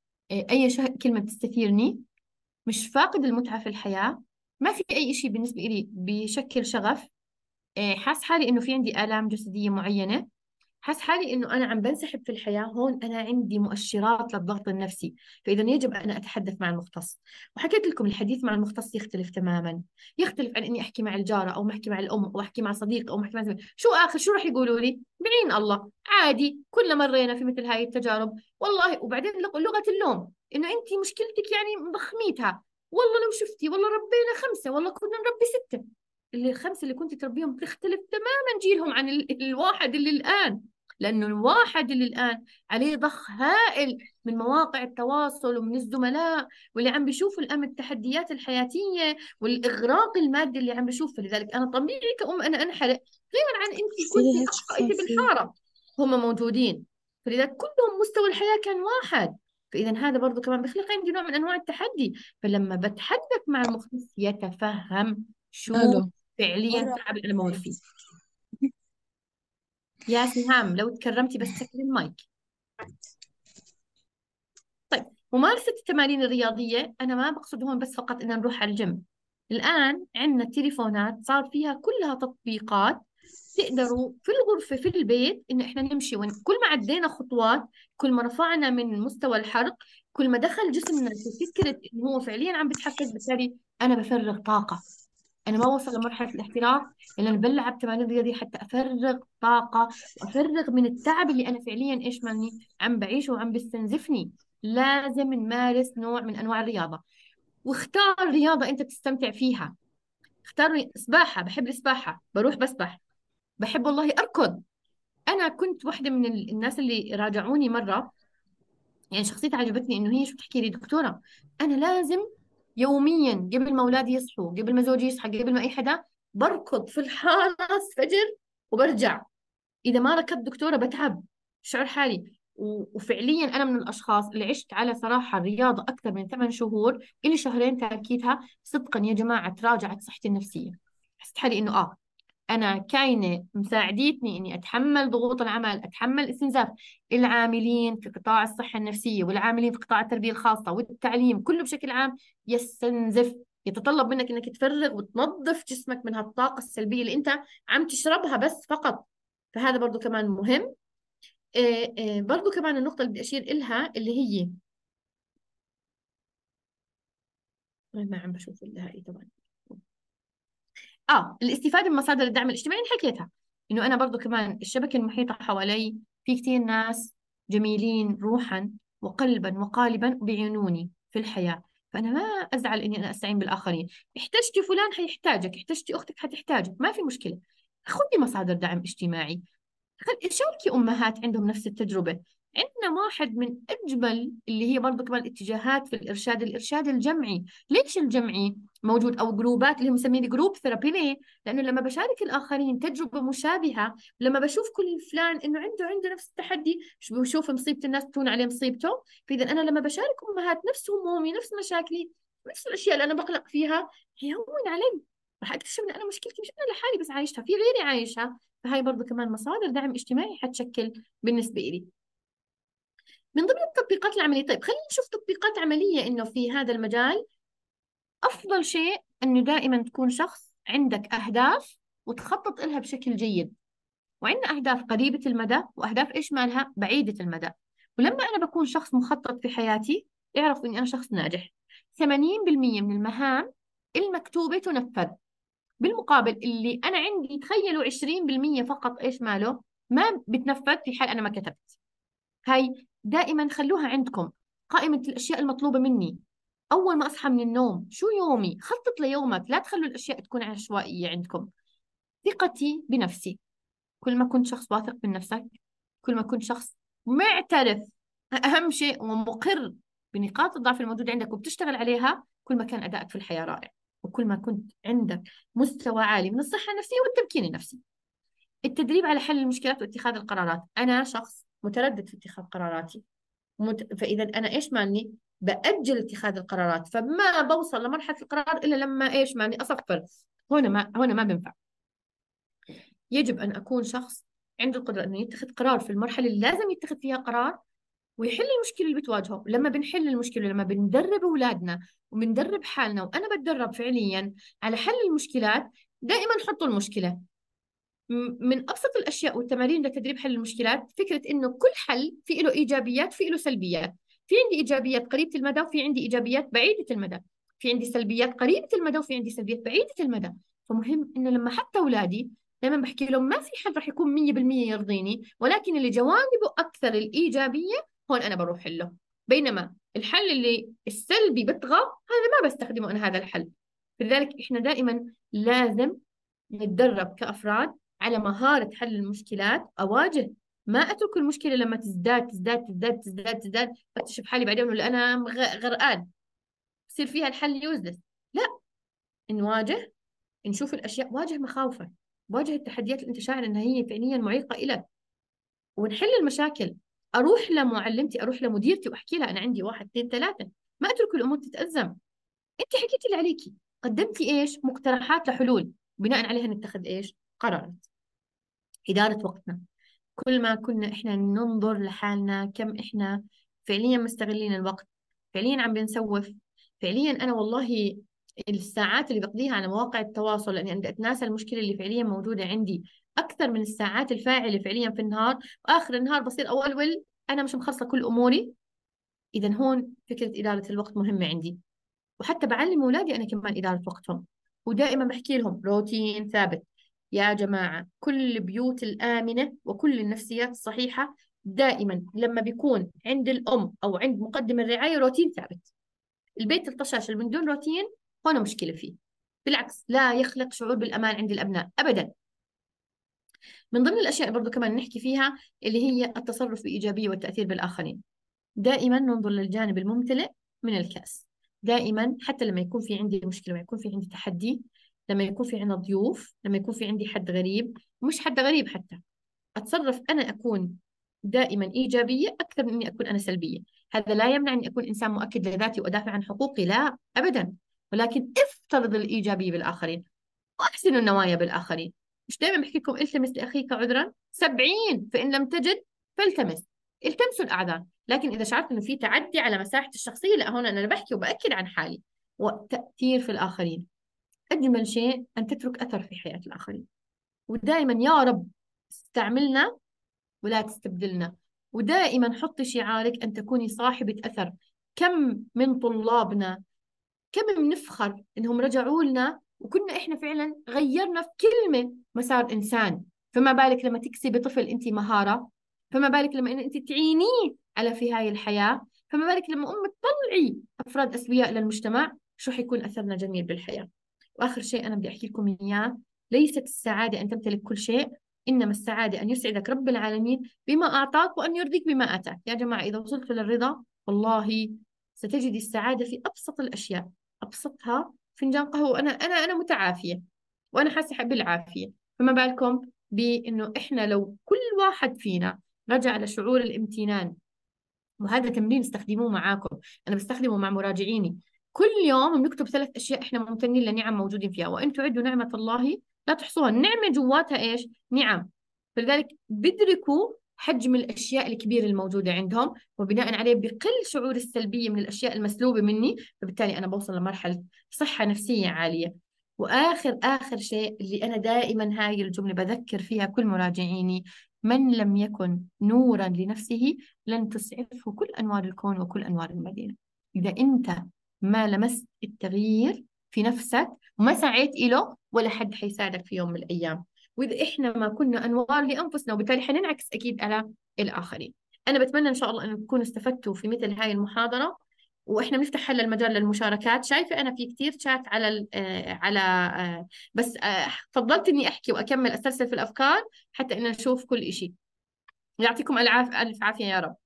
B: أي ش- كلمة بتستثيرني، مش فاقد المتعة في الحياة، ما في أي شيء بالنسبة لي بيشكل شغف، إيه، حاس حالي إنه في عندي آلام جسدية معينة، حاس حالي إنه أنا عم بنسحب في الحياة. هون أنا عندي مؤشرات للضغط النفسي، فإذا يجب أن أتحدث مع المختص. وحكيت لكم الحديث مع المختص يختلف تماما. يختلف عن إني أحكي مع الجارة أو أحكي مع الأم أو أحكي مع صديق أو أحكي مع زميل. شو آخر شو راح يقولوا لي؟ بعين الله عادي، كلنا مرينا في مثل هاي التجارب والله. وبعدين لغ- لغة اللوم، إنه أنت مشكلتك يعني مضخميتها، والله لو شفتي والله ربينا خمسة، والله كنا نربي ستة. اللي الخمسة اللي كنت تربيهم بتختلف تماما جيلهم عن ال... الواحد اللي الآن، لأنه الواحد اللي الآن عليه ضخ هائل من مواقع التواصل ومن الزملاء، واللي عم بيشوفوا الآن التحديات الحياتية والإغراق المادي اللي عم بيشوف. فلذلك أنا طبيعي كأم أنا أنحرق، غير عن أنت كنت
C: سيري هيك
B: أنت
C: شفافية.
B: بالحارة هم موجودين. فلذلك كلهم مستوى الحياة كان واحد. فإذا هذا برضو كمان بخلق عندي نوع من أنواع التحدي. فلما بتحدث مع المختص يتفهم شو
C: الو.
B: فعليا
C: مرة
B: تعب اللي أنا بمر فيه. يا سهام لو تكرمتي بس سكري المايك. طيب، ممارسة التمارين الرياضية أنا ما بقصد هون بس فقط إن نروح على الجيم. الآن عندنا التليفونات صار فيها كلها تطبيقات، تقدروا في الغرفة في البيت إن إحنا نمشي، وين كل ما عدينا خطوات، كل ما رفعنا من مستوى الحرق، كل ما دخل جسمنا في فكرة إنه هو فعليا عم بتحفز، بالتالي أنا بفرغ طاقة. أنا ما وصل لمرحلة الاحتراق إلا أنا بلعب تمارين رياضية حتى أفرغ طاقة وأفرغ من التعب اللي أنا فعليا إيش ماني عم بعيشه وعم بيستنزفني. لازم نمارس نوع من أنواع الرياضة. واختار رياضة أنت تستمتع فيها. اختار سباحة، بحب السباحة بروح بسبح. بحب والله أركض. أنا كنت واحدة من ال- الناس اللي راجعوني مرة، يعني شخصيتها عجبتني، إنه هي شو بتحكي لي دكتورة، أنا لازم يوميا قبل ما أولادي يصحوا، قبل ما زوجي يصحى، قبل ما أي حدا، بركض في الحارة فجر وبرجع. إذا ما ركضت دكتورة بتعب، شعور حالي. و- وفعليا أنا من الأشخاص اللي عشت على صراحة الرياضة أكثر من ثمان شهور، إلي شهرين تركيتها صدقا يا جماعة تراجعت صحتي النفسية. حسيت حالي إنه آه أنا كاينة مساعدتني إني أتحمل ضغوط العمل، أتحمل استنزاف العاملين في قطاع الصحة النفسية والعاملين في قطاع التربية الخاصة والتعليم كله بشكل عام. يستنزف، يتطلب منك إنك تفرغ وتنظف جسمك من هالطاقة السلبية اللي أنت عم تشربها بس فقط. فهذا برضو كمان مهم. إيه إيه برضو كمان النقطة اللي بدي أشير إلها اللي هي، ما عم بشوف الهائي طبعا، اه الاستفاده من مصادر الدعم الاجتماعي اللي حكيتها. انه انا برضو كمان الشبكه المحيطه حوالي في كثير ناس جميلين روحا وقلبا وقالبا بيعينوني في الحياه. فانا ما ازعل اني انا استعين بالاخرين. احتجتي فلان حيحتاجك، احتجتي اختك حتحتاجك، ما في مشكله. خذي مصادر دعم اجتماعي. خل- شاركي أمهات عندهم نفس التجربة. عندنا واحد من أجمل اللي هي برضو كمان اتجاهات في الإرشاد، الإرشاد الجمعي. ليش الجمعي موجود؟ أو جروبات اللي هم مسمين جروب ثيرابي. ليه؟ لأنه لما بشارك الآخرين تجربة مشابهة، لما بشوف كل فلان إنه عنده عنده نفس التحدي، شو بشوف مصيبة الناس تكون عليه مصيبته. فإذا أنا لما بشارك أمهات نفس همومي نفس مشاكلي، نفس الاشياء اللي انا بقلق فيها هيهون علي. راح اكتشف ان انا مشكلتي مش انا لحالي بس عايشتها، في غيري عايشها. فهاي برضو كمان مصادر دعم اجتماعي حتشكل بالنسبه لي. من ضمن التطبيقات العمليه، طيب خلينا نشوف تطبيقات عمليه انه في هذا المجال. افضل شيء انه دائما تكون شخص عندك اهداف وتخطط لها بشكل جيد. وعندنا أهداف قريبة المدى وأهداف إيش مالها بعيدة المدى. ولما أنا بكون شخص مخطط في حياتي، اعرف إني أنا شخص ناجح. ثمانين بالمئة من المهام المكتوبة تنفذ. بالمقابل اللي أنا عندي تخيلوا عشرين بالمئة فقط إيش ماله ما بتنفذ في حال أنا ما كتبت. هاي دائما خلوها عندكم قائمة الأشياء المطلوبة مني. أول ما أصحى من النوم شو يومي، خطط ليومك، لا تخلوا الأشياء تكون عشوائية عندكم. ثقتي بنفسي، كل ما كنت شخص واثق من نفسك، كل ما كنت شخص معترف أهم شيء ومقر بنقاط الضعف الموجودة عندك وبتشتغل عليها، كل ما كان أدائك في الحياة رائع. وكل ما كنت عندك مستوى عالي من الصحة النفسية والتمكين النفسي. التدريب على حل المشكلات واتخاذ القرارات. أنا شخص متردد في اتخاذ قراراتي، مت... فإذا أنا إيش ماني بأجل اتخاذ القرارات، فما بوصل لمرحلة القرار إلا لما إيش ماني أصفر. هنا ما هنا ما بنفع. يجب أن أكون شخص عنده القدرة أنه يتخذ قرار في المرحلة اللي لازم يتخذ فيها قرار ويحل المشكلة اللي بتواجهه. لما بنحل المشكلة، لما بندرب أولادنا وبندرب حالنا، وأنا بتدرب فعليا على حل المشكلات، دائما حطوا المشكلة. م- من أبسط الأشياء والتمارين لتدريب حل المشكلات فكرة إنه كل حل في له إيجابيات في له سلبيات. في عندي إيجابيات قريبة المدى وفي عندي إيجابيات بعيدة المدى. في عندي سلبيات قريبة المدى وفي عندي سلبيات بعيدة المدى. فمهم إنه لما حتى أولادي دائما بحكي لهم ما في حل رح يكون مية بالمية يرضيني، ولكن اللي جوانبه أكثر الإيجابية هون أنا بروح له. بينما الحل اللي السلبي بطغى هذا ما بستخدمه أنا هذا الحل. لذلك إحنا دائما لازم نتدرب كأفراد على مهارة حل المشكلات. أواجه، ما أترك المشكلة لما تزداد تزداد تزداد تزداد تزداد أكتشف حالي بعدين إنه أنا مغ- غرقان يصير فيها الحل يوزلس. لا، نواجه، نشوف الأشياء، واجه مخاوفك، واجه التحديات اللي أنت شاعر إنها هي فعليا معيقة إلك، ونحل المشاكل. أروح لمعلمتي، أروح لمديرتي وأحكي لها أنا عندي واحد اثنين ثلاثة. ما أترك الأمور تتأزم. أنت حكيتي اللي عليكي، قدمتي إيش مقترحات لحلول، بناء عليها نتخذ إيش قرارات. إدارة وقتنا. كل ما كنا إحنا ننظر لحالنا كم إحنا فعليا مستغلين الوقت، فعليا عم بنسوف. فعليا أنا والله الساعات اللي بقضيها على مواقع التواصل لأني بدي أتناسى المشكلة اللي فعليا موجودة عندي أكثر من الساعات الفاعلة فعليا في النهار. وآخر النهار بصير أولول أنا مش مخلصة كل أموري. إذا هون فكرة إدارة الوقت مهمة عندي. وحتى بعلم أولادي أنا كمان إدارة وقتهم. ودائما بحكي لهم روتين ثابت. يا جماعة كل البيوت الآمنة وكل النفسيات الصحيحة دائما لما بيكون عند الأم أو عند مقدم الرعاية روتين ثابت. البيت الطشاش اللي من دون روتين هون مشكلة فيه. بالعكس لا يخلق شعور بالأمان عند الأبناء أبدا. من ضمن الأشياء برضو كمان نحكي فيها اللي هي التصرف بإيجابية والتأثير بالآخرين. دائما ننظر للجانب الممتلئ من الكأس. دائما حتى لما يكون في عندي مشكلة، لما يكون في عندي تحدي، لما يكون في عندنا ضيوف، لما يكون في عندي حد غريب، مش حد غريب حتى، أتصرف أنا أكون دائما إيجابية أكثر من إني أكون أنا سلبية. هذا لا يمنع إني أكون إنسان مؤكد لذاتي وأدافع عن حقوقي، لا أبدا، ولكن افترض الإيجابية بالآخرين وأحسن النوايا بالآخرين. مش دائما بحكي لكم التمس لأخيك عذرا سبعين فإن لم تجد فالتمس. التمسوا الأعذار، لكن إذا شعرت إنه في تعدي على مساحة الشخصية، لا، هون أنا بحكي وبأكد عن حالي. والتأثير في الآخرين، أجمل شيء أن تترك أثر في حياة الآخرين. ودائما يا رب استعملنا ولا تستبدلنا. ودائما حطي شعارك أن تكوني صاحبة أثر. كم من طلابنا كم بنفخر إنهم رجعوا لنا وكنا إحنا فعلا غيرنا في كلمة مسار إنسان. فما بالك لما تكسبي طفل أنت مهارة، فما بالك لما إن أنت تعينيه على في هاي الحياة، فما بالك لما أم تطلعي أفراد أسوياء للمجتمع، شو حيكون أثرنا جميل بالحياة. وآخر شيء أنا بدي أحكي لكم إياه، ليست السعادة أن تمتلك كل شيء، إنما السعادة أن يسعدك رب العالمين بما أعطاك وأن يرضيك بما آتاك. يا جماعة إذا وصلت للرضا والله ستجدي السعادة في أبسط الأشياء. أبسطها فنجان قهوة وأنا أنا أنا متعافية وأنا حاسة بالعافية. فما بالكم بإنه إحنا لو كل واحد فينا رجع لشعور الامتنان. وهذا تمرين استخدموه معاكم، أنا بستخدمه مع مراجعيني. كل يوم بنكتب ثلاث أشياء إحنا ممتنين لنعم موجودين فيها، وإن تعدوا نعمة الله لا تحصوها. النعمة جواتها إيش؟ نعم. فلذلك بدركوا حجم الأشياء الكبيرة الموجودة عندهم، وبناء عليه بقل شعور السلبية من الأشياء المسلوبة مني، فبالتالي أنا بوصل لمرحلة صحة نفسية عالية. وآخر آخر شيء اللي أنا دائما هاي الجملة بذكر فيها كل مراجعيني: من لم يكن نورا لنفسه لن تسعفه كل أنوار الكون وكل أنوار المدينة. إذا أنت ما لمست التغيير في نفسك وما سعيت إله، ولا حد حيساعدك في يوم من الأيام. وإذا إحنا ما كنا أنوار لأنفسنا، وبالتالي حننعكس أكيد على الآخرين. أنا بتمنى إن شاء الله أن تكونوا استفدتوا في مثل هاي المحاضرة، وإحنا بنفتح هلا المجال للمشاركات. شايفة أنا في كتير شات على ال آه على آه بس آه فضلت إني أحكي وأكمل أسلسل في الأفكار حتى إن نشوف كل إشي. يعطيكم العاف ألف عافية يا رب.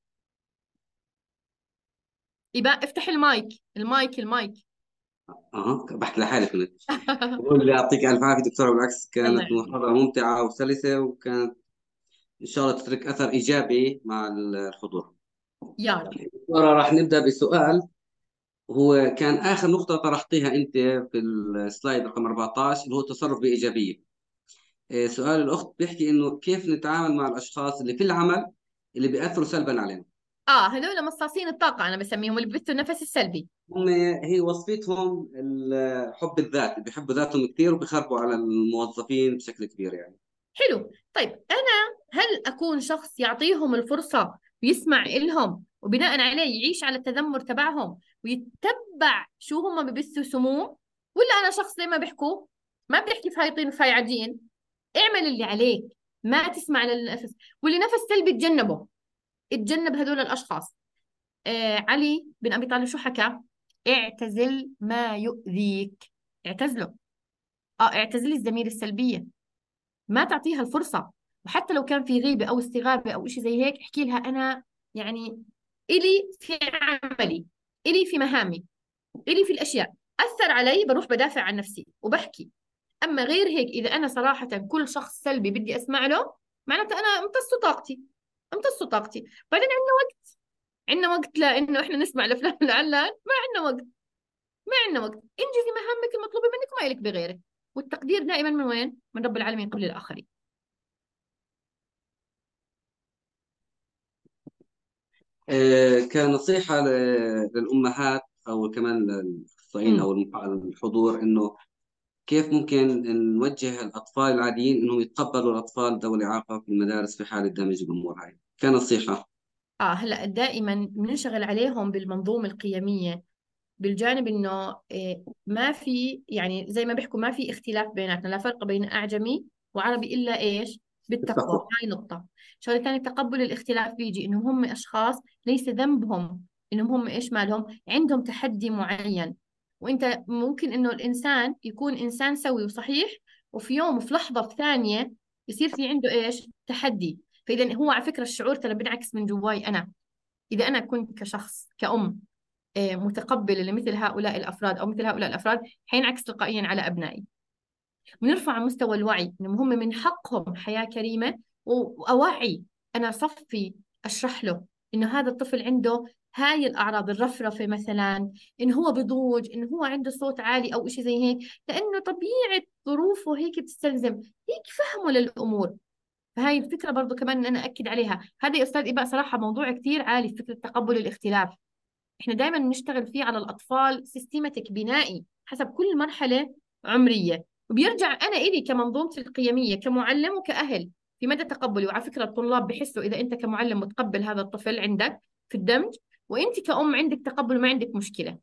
B: يبقى افتح المايك المايك المايك.
A: اها بحكي لحالي كنت بقول لي يعطيك الف عافيه دكتوره، بالعكس
B: الله
A: كانت
B: يعافيك.
A: محاضره ممتعه وسلسه، وكانت ان شاء الله تترك اثر ايجابي مع الحضور.
B: يا رب.
A: دكتوره راح نبدا بسؤال، هو كان اخر نقطه طرحتيها انت في السلايد رقم أربعة عشر، اللي هو التصرف بايجابيه. إيه، سؤال الاخت بيحكي انه كيف نتعامل مع الاشخاص اللي في العمل اللي بيأثروا سلبا علينا.
B: اه، هذول مصاصين الطاقة أنا بسميهم، اللي بثوا النفس السلبي.
A: هم هي وصفتهم الحب الذاتي، بيحبوا ذاتهم كثير وبيخربوا على الموظفين بشكل كبير يعني.
B: حلو. طيب أنا هل أكون شخص يعطيهم الفرصة ويسمع إلهم وبناء عليه يعيش على التذمر تبعهم ويتبع شو هم ببثوا سموم، ولا أنا شخص زي ما بيحكوا ما بيحكي في هاي طين وفي هاي عجين؟ اعمل اللي عليك، ما تسمع للنفس، واللي نفس سلبي تجنبه. اتجنب هذول الأشخاص. آه علي بن أبي طالب شو حكى؟ اعتزل ما يؤذيك. اعتزله. اه، اعتزلي الزميل السلبية، ما تعطيها الفرصة. وحتى لو كان في غيبة أو استغابة أو إشي زي هيك، احكي لها أنا يعني إلي في عملي، إلي في مهامي، إلي في الأشياء أثر علي، بروح بدافع عن نفسي وبحكي. أما غير هيك، إذا أنا صراحة كل شخص سلبي بدي أسمع له، معناته أنا امتص طاقتي، امتص طاقتي. بعدين عندنا وقت، عندنا وقت لأنه إحنا نسمع لفلان العلان؟ ما عندنا وقت، ما عندنا وقت. انجزي مهامك المطلوبة منك وما إلك بغيرك. والتقدير دائما من وين؟ من رب العالمين قبل الآخرين.
A: آه، كنصيحة ل- للأمهات أو كمان للأخصائيين
B: امم
A: أو المح- الحضور، إنه كيف ممكن نوجه الأطفال العاديين إنهم يتقبلوا الأطفال ذوي الإعاقة في المدارس في حال دمج الأمور هاي كنصيحة.
B: آه هلا دائما بننشغل عليهم بالمنظومة القيمية، بالجانب انه إيه، ما في يعني زي ما بيحكوا ما في اختلاف بيناتنا، لا فرق بين اعجمي وعربي الا ايش؟ بالتقوى.
A: التقوى.
B: هاي نقطة. شغلة ثانية، تقبل الاختلاف بيجي انهم هم اشخاص ليس ذنبهم انهم هم ايش مالهم، عندهم تحدي معين. وانت ممكن انه الانسان يكون انسان سوي وصحيح، وفي يوم وفي لحظة في ثانية يصير في عنده ايش؟ تحدي. فاذا هو على فكرة الشعور ترى بينعكس من جواي انا. اذا انا كنت كشخص كأم آه، متقبلة لمثل هؤلاء الأفراد أو مثل هؤلاء الأفراد، حينعكس تلقائيا على أبنائي. ونرفع مستوى الوعي إنهم هم من حقهم حياة كريمة، و- وأوعي. أنا صفي أشرح له إنه هذا الطفل عنده هاي الأعراض، الرفرفة مثلا، إنه هو بضوج، إنه هو عنده صوت عالي أو إشي زي هيك، لأنه طبيعة ظروفه هيك بتستلزم هيك فهمه للأمور. فهاي الفكرة برضو كمان إن أنا أكد عليها. هذا يا أستاذ إباء صراحة موضوع كتير عالي، فكرة تقبل الاختلاف. احنا دائما بنشتغل فيه على الاطفال سيستيماتيك بنائي حسب كل مرحله عمريه، وبيرجع انا الي كمنظومتي القيميه كمعلم وكاهل في مدى تقبلي. وعلى فكره الطلاب بحسوا اذا انت كمعلم متقبل هذا الطفل عندك في الدمج، وانت كأم عندك تقبل وما عندك مشكله.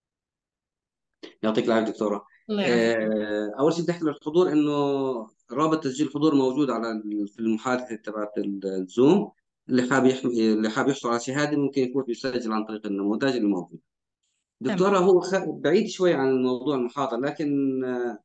A: يعطيك العافية دكتورة.
B: الله يعافيك.
A: آه، أول شيء بدي أحكي للحضور إنه رابط تسجيل الحضور موجود على ال- في المحادثة تبعت الزوم. اللي حاب يحم... اللي حاب يحصل على شهادة ممكن يفوت يسجل عن طريق النموذج اللي موجود.
B: تمام.
A: دكتورة، هو خ... بعيد شوي عن الموضوع المحاضرة، لكن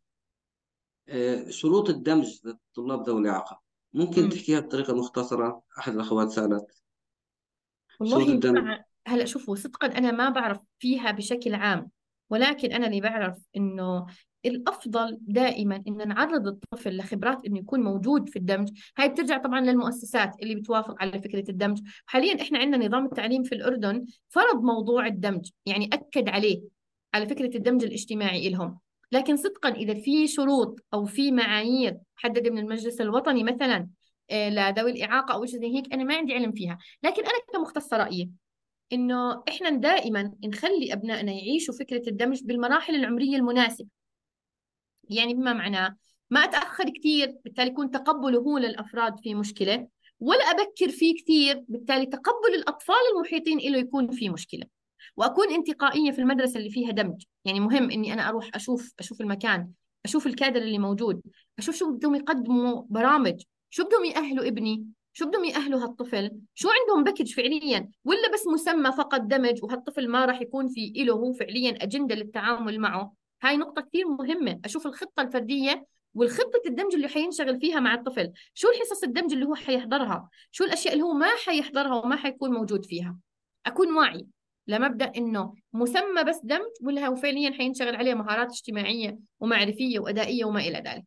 A: آه، شروط الدمج للطلاب ذوي الإعاقة ممكن
B: امم
A: تحكيها بطريقة مختصرة؟ أحد الأخوات سألت شروط
B: والله
A: الدمج.
B: مع هلا شوفوا، صدقا انا ما بعرف فيها بشكل عام، ولكن انا اللي بعرف انه الافضل دائما ان نعرض الطفل لخبرات انه يكون موجود في الدمج. هاي بترجع طبعا للمؤسسات اللي بتوافق على فكره الدمج. حاليا احنا عندنا نظام التعليم في الاردن فرض موضوع الدمج، يعني اكد عليه. على فكرة الدمج الاجتماعي إلهم. لكن صدقا إذا في شروط أو في معايير محددة من المجلس الوطني مثلا آه، لذوي الإعاقة أو شيء زي هيك، أنا ما عندي علم فيها. لكن أنا كمختصة رأيي إنه إحنا دائما نخلي أبنائنا يعيشوا فكرة الدمج بالمراحل العمرية المناسبة. يعني بما معناه ما أتأخر كثير بالتالي يكون تقبله هو للأفراد في مشكلة، ولا أبكر فيه كثير بالتالي تقبل الأطفال المحيطين له يكون في مشكلة. وأكون انتقائية في المدرسة اللي فيها دمج. يعني مهم إني أنا أروح أشوف أشوف المكان، أشوف الكادر اللي موجود، أشوف شو بدهم يقدموا برامج، شو بدهم يأهلوا ابني، شو بدهم يأهلوا هالطفل، شو عندهم باكج فعليا، ولا بس مسمى فقط دمج وهالطفل ما راح يكون في له هو فعليا أجندة للتعامل معه. هاي نقطة كثير مهمة. أشوف الخطة الفردية والخطة الدمج اللي حينشغل فيها مع الطفل، شو الحصص الدمج اللي هو حيحضرها، شو الأشياء اللي هو ما حيحضرها وما حيكون موجود فيها. أكون واعي لمبدأ إنه مسمى بس دمج، ولا هو فعليا حينشغل عليه مهارات اجتماعية ومعرفية وأدائية وما إلى ذلك.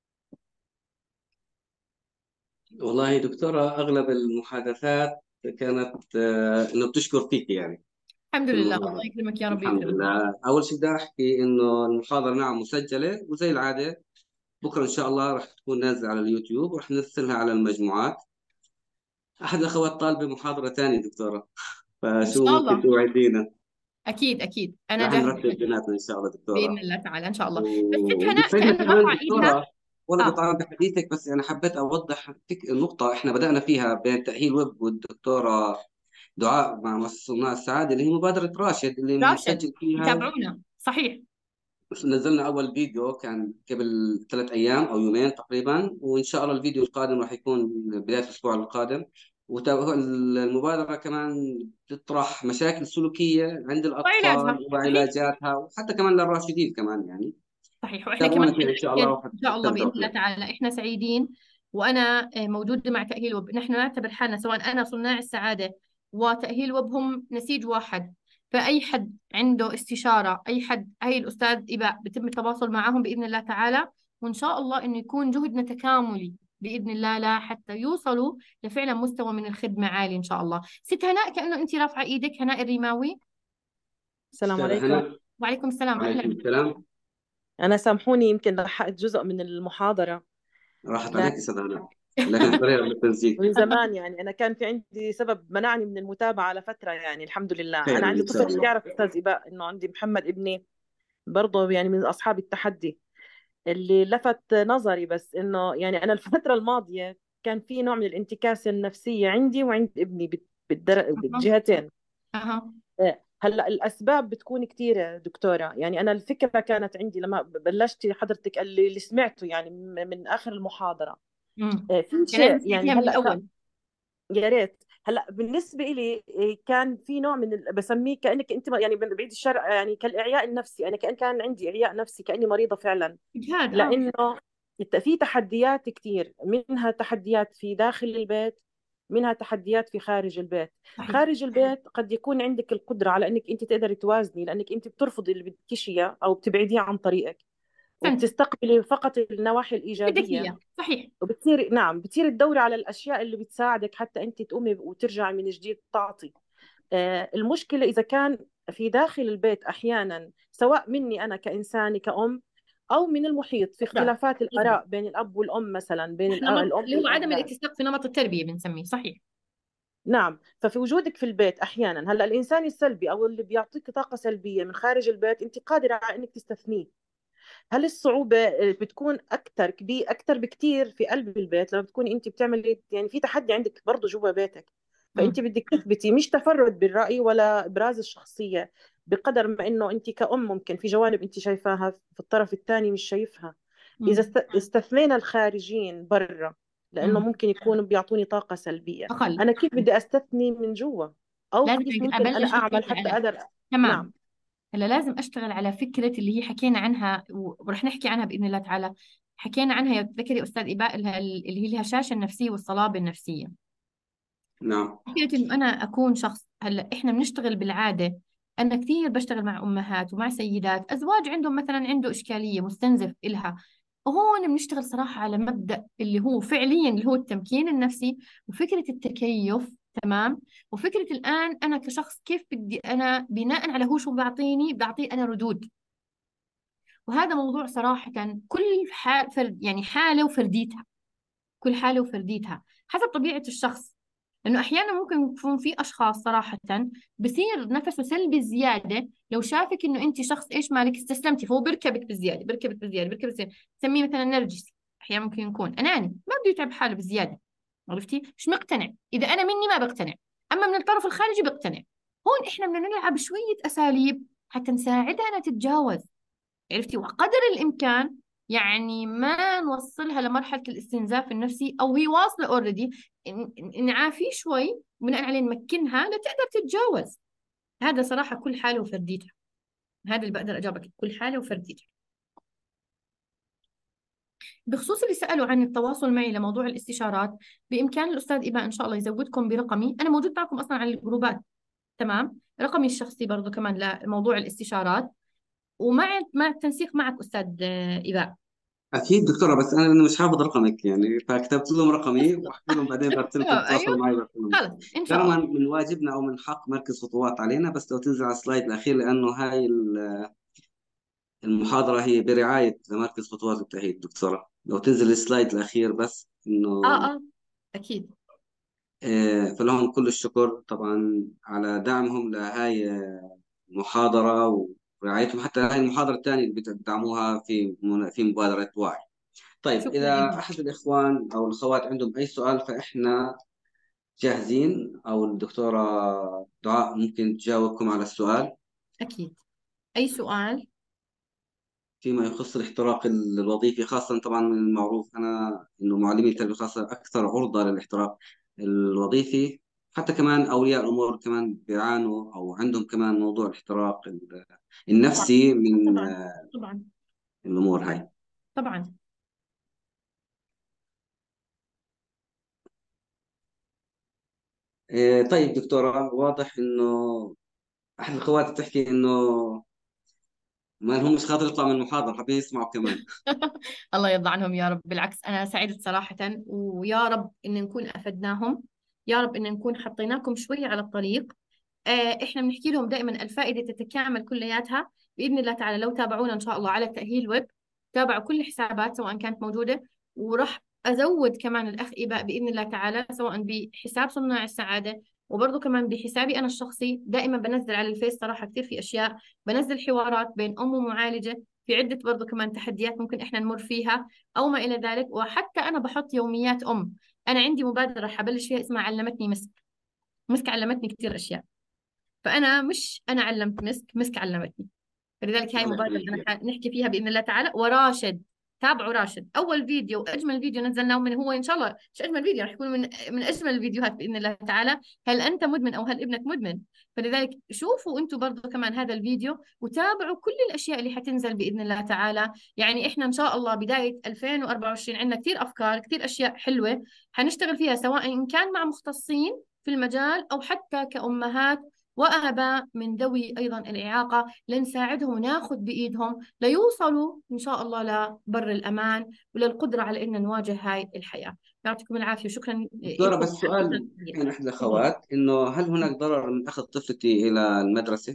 A: والله دكتورة، أغلب المحادثات كانت آه، إنه بتشكر فيك يعني
B: الحمد
A: في
B: لله، الله
A: المحاضرة.
B: يكرمك يا رب
A: الحمد
B: يكرمك.
A: لله. أول شيء بدي أحكي إنه المحاضرة نعم مسجلة، وزي العادة بكرة إن شاء الله راح تكون نازلة على اليوتيوب وراح نرسلها على المجموعات. أحد الأخوات طالب بمحاضرة ثانية دكتورة،
B: إن
A: فشو
B: شاء
A: ممكن
B: الله.
A: توعدينا؟
B: أكيد أكيد أنا
A: راح
B: جاهزة
A: نرتب بيناتنا إن شاء الله
B: بإذن
A: دكتورة.
B: الله تعالى إن شاء الله. بس ست هناء
A: وبتسعدنا
B: كأنه
A: كمان
B: رافعة إيدها.
A: دكتورة، ولا
B: آه
A: بطالب بحديثك، بس أنا حبيت أوضح فك- النقطة إحنا بدأنا فيها بين تأهيل ويب والدكتورة دعاء مع مؤسسة صناع السعادة، اللي هي مبادرة راشد اللي
B: راشد
A: مسجل فيها.
B: يتابعونا صحيح.
A: نزلنا أول فيديو كان قبل ثلاث أيام أو يومين تقريبا، وإن شاء الله الفيديو القادم راح يكون بداية الأسبوع القادم. والمبادرة كمان تطرح مشاكل سلوكية عند
B: وعلاجها
A: الأطفال
B: صحيح.
A: وعلاجاتها، وحتى كمان للراشدين كمان يعني.
B: صحيح، واحنا كمان
A: تابعونا فيها إن شاء الله
B: حنأكد ان شاء الله باذن
A: وحتستمتعوا
B: الله
A: فيها.
B: تعالى. احنا سعيدين وانا آه، موجوده مع تاهيل ويب. نحن نعتبر حالنا سواء انا صناع السعاده وتاهيل ويب هم نسيج واحد. فاي حد عنده استشاره، اي حد، هي الاستاذ اباء بتم التواصل معهم باذن الله تعالى. وان شاء الله انه يكون جهدنا تكاملي باذن الله، لا حتى يوصلوا لفعلا مستوى من الخدمه عالي ان شاء الله. ست هناء كانه انت رافعه ايدك، هناء الريماوي.
D: السلام
A: أستاذة
D: عليكم.
A: هنا.
B: وعليكم السلام،
A: وعليكم
B: اهلا.
A: السلام.
D: أنا سامحوني يمكن لحقت جزء من المحاضرة،
A: راحت عليك
D: لكن
A: أستاذة هنا، لكن احضريها بالتسجيل.
D: من زمان يعني أنا كان في عندي سبب منعني من المتابعة لفترة، يعني الحمد لله.
A: خير
D: أنا عندي
A: إن شاء
D: طفل،
A: الله.
D: بتعرف أستاذ إباء إنه عندي محمد ابني برضه يعني من أصحاب التحدي. اللي لفت نظري بس إنه يعني أنا الفترة الماضية كان في نوع من الانتكاسة النفسية عندي وعند ابني بال- بالدر... بالجهتين.
B: اها.
D: هلا الاسباب بتكون كثيره دكتوره، يعني انا الفكره كانت عندي لما بلشت حضرتك اللي اللي سمعته يعني من من اخر المحاضره.
B: امم
D: آه، في
B: يعني لازم
D: شيء يعني
B: تسمعيها من
D: هلا ك-
B: الاول.
D: يا ريت. هلا بالنسبه لي آه، كان في نوع من ال- بسميه كانك انت يعني بعيد الشر، يعني كالاعياء النفسي. انا كان كان عندي اعياء نفسي كاني مريضه فعلا.
B: اجهاد اه.
D: لانه في تحديات كثير، منها تحديات في داخل البيت، منها تحديات في خارج البيت.
B: صحيح.
D: خارج البيت قد يكون عندك القدرة على انك انت تقدري توازني، لانك انت بترفضي اللي بدكيش اياه او بتبعديه عن طريقك،
B: احسنت.
D: وبتستقبلي فقط النواحي
B: بدك
D: الإيجابية.
B: اياه صحيح.
D: وبتصير نعم بتصير تدوري على الأشياء اللي بتساعدك حتى أنت تقومي وترجعي من جديد تعطي. آه، المشكلة إذا كان في داخل البيت أحيانا، سواء مني أنا كإنسانة كأم أو من المحيط، في
B: بالضبط
D: اختلافات
B: بالضبط.
D: الآراء بين الأب والأم مثلا، بين
B: نحن
D: الأ-
B: نمط
D: الأم
B: اللي هو عدم
D: والأولاد.
B: الاتساق في نمط التربيه بنسميه صحيح.
D: نعم. ففي وجودك في البيت أحيانا، هلا الإنسان السلبي أو اللي بيعطيك طاقة سلبية من خارج البيت أنت قادرة على إنك تستثنيه. هل الصعوبة بتكون أكثر كبير أكثر بكثير في قلب البيت لما بتكوني أنت بتعملي يعني في تحدي عندك برضه جوا بيتك، فأنت
B: امم
D: بدك تثبتي مش تفرد بالرأي ولا إبراز الشخصية، بقدر ما إنه أنت كأم ممكن في جوانب أنت شايفاها في الطرف الثاني مش شايفها. إذا
B: امم
D: است- استثنينا الخارجين برا، لأنه
B: امم
D: ممكن يكونوا بيعطوني طاقة سلبية،
B: اقل.
D: أنا كيف بدي أستثني من جوا؟ أو
B: لازم
D: كيف ممكن أنا
B: ابلش
D: أعمل
B: اشتغل
D: حتى
B: على.
D: أقدر؟
B: تمام.
D: نعم.
B: هلا لازم اشتغل على فكره اللي هي حكينا عنها و- ورح نحكي عنها باذن الله تعالى. حكينا عنها يا ذكري استاذ اباء، اللي اللي هي الهشاشه النفسيه والصلابه النفسيه.
A: نعم.
B: فكرة إنه أنا أكون شخص، هلا إحنا بنشتغل بالعادة. أنا كثير بشتغل مع أمهات ومع سيدات أزواج عندهم مثلا عنده إشكالية مستنزف إلها. وهون بنشتغل صراحة على مبدأ اللي هو فعليا اللي هو التمكين النفسي وفكرة التكيف تمام. وفكرة الآن أنا كشخص كيف بدي أنا بناء على هو شو بيعطيني بعطيه أنا ردود. وهذا موضوع صراحة كل حال فرد، يعني حالة وفرديتها، كل حالة وفرديتها حسب طبيعة الشخص. لأنه أحيانا ممكن يكون في أشخاص صراحة بصير نفسه سلبي زيادة لو شافك إنه أنت شخص إيش مالك استسلمتي، فهو بيركبك بزيادة بيركبك بزيادة بيركبك بزيادة. تسميه مثلا نرجسي. أحيانا ممكن يكون أناني، ما بده يتعب حاله بزيادة. عرفتي؟ مش مقتنع. إذا أنا مني ما بقتنع، أما من الطرف الخارجي بقتنع. هون إحنا بدنا نلعب شوية أساليب حتى نساعدها أنها تتجاوز. عرفتي؟ وقدر الإمكان يعني ما نوصلها لمرحلة الاستنزاف النفسي، أو هي واصلة اوريدي، نعافيه شوي بناء عليه نمكنها لتقدر تتجاوز. هذا صراحة كل حالة وفرديتها. هذا اللي بقدر أجاوبك، كل حالة وفرديتها. بخصوص اللي سألوا عن التواصل معي لموضوع الاستشارات، بإمكان الأستاذ إباء إن شاء الله يزودكم برقمي. أنا موجود معكم أصلا على الجروبات. تمام. رقمي الشخصي برضو كمان لموضوع الاستشارات، ومع مع التنسيق معك أستاذ آه، إباء.
A: اكيد دكتوره، بس انا لأنه مش حافظ رقمك يعني، فكتبت لهم رقمي وحكيت لهم بعدين برسلكم
B: تمام.
A: تتواصلوا
B: أيوه.
A: معي برسل لهم.
B: خلص إن شاء
A: كرما
B: الله.
A: من واجبنا او من حق مركز خطوات علينا، بس لو تنزل على السلايد الاخير، لانه هاي المحاضره هي برعايه مركز خطوات التأهيل. دكتوره لو تنزل السلايد الاخير بس
B: آه
A: انه
B: آه أكيد.
A: آه، فلهم كل الشكر طبعا على دعمهم لهاي المحاضره ورعايتهم، حتى هاي المحاضره الثانيه اللي بتدعموها في في مبادره وعي. طيب
B: شكرا
A: إذا
B: لكم.
A: أحد الإخوان أو الأخوات عندهم أي سؤال فإحنا جاهزين، أو الدكتورة دعاء ممكن تجاوبكم على السؤال
B: أكيد. أي سؤال؟
A: فيما يخص الاحتراق الوظيفي. خاصة طبعا من المعروف أنا إنه معلمي التربية الخاصة أكثر عرضة للاحتراق الوظيفي، حتى كمان أولياء الأمور كمان بيعانوا أو عندهم كمان موضوع الاحتراق
B: طبعا
A: النفسي من
B: طبعا طبعا
A: الأمور هاي.
B: طبعا.
A: إيه، طيب دكتورة، واضح إنه أحد الأخوات بتحكي إنه ما هم مش خاطر يطلعوا من المحاضرة، حابين يسمعوا كمان.
B: الله يرضى عنهم يا رب. بالعكس أنا سعيدة صراحة، ويا رب إن نكون أفدناهم، يا رب إن نكون حطيناكم شوية على الطريق. آه إحنا بنحكي لهم دائما الفائدة تتكامل كلياتها بإذن الله تعالى. لو تابعونا إن شاء الله على تأهيل ويب، تابعوا كل الحسابات سواء كانت موجودة، وراح أزود كمان الأخ إباء بإذن الله تعالى سواء بحساب صناع السعادة، وبرضه كمان بحسابي أنا الشخصي. دائما بنزل على الفيس صراحة كثير في أشياء، بنزل حوارات بين أم ومعالجة في عدة برضه كمان تحديات ممكن إحنا نمر فيها أو ما إلى ذلك. وحتى أنا بحط يوميات أم. أنا عندي مبادرة حبلش فيها اسمها علمتني مسك. مسك علمتني كثير أشياء، فأنا مش أنا علمت مسك، مسك علمتني. فلذلك هاي
A: الله
B: مبادرة
A: يخليك
B: أنا
A: يا.
B: ح- نحكي فيها بإذن الله تعالى. وراشد، تابعوا راشد، أول فيديو وأجمل فيديو نزلناه من هو إن شاء الله مش أجمل فيديو، رح يكون من من أجمل الفيديوهات بإذن الله تعالى. هل أنت مدمن أو هل ابنك مدمن؟ فلذلك شوفوا أنتم برضو كمان هذا الفيديو، وتابعوا كل الأشياء اللي حتنزل بإذن الله تعالى. يعني إحنا إن شاء الله بداية ألفين وأربعة وعشرين عندنا كثير أفكار، كثير أشياء حلوة حنشتغل فيها، سواء إن كان مع مختصين في المجال أو حتى كأمهات وآباء من ذوي أيضا الإعاقة، لنساعدهم وناخذ بإيدهم ليوصلوا إن شاء الله لبر الأمان وللقدرة على أن نواجه هاي الحياة. يعطيكم العافية وشكرا
A: دكتورة
B: لكم.
A: بس سؤال
B: شكرا.
A: من أحد
B: تفضلوا.
A: الأخوات، إنه هل هناك ضرر من أخذ طفلتي إلى المدرسة؟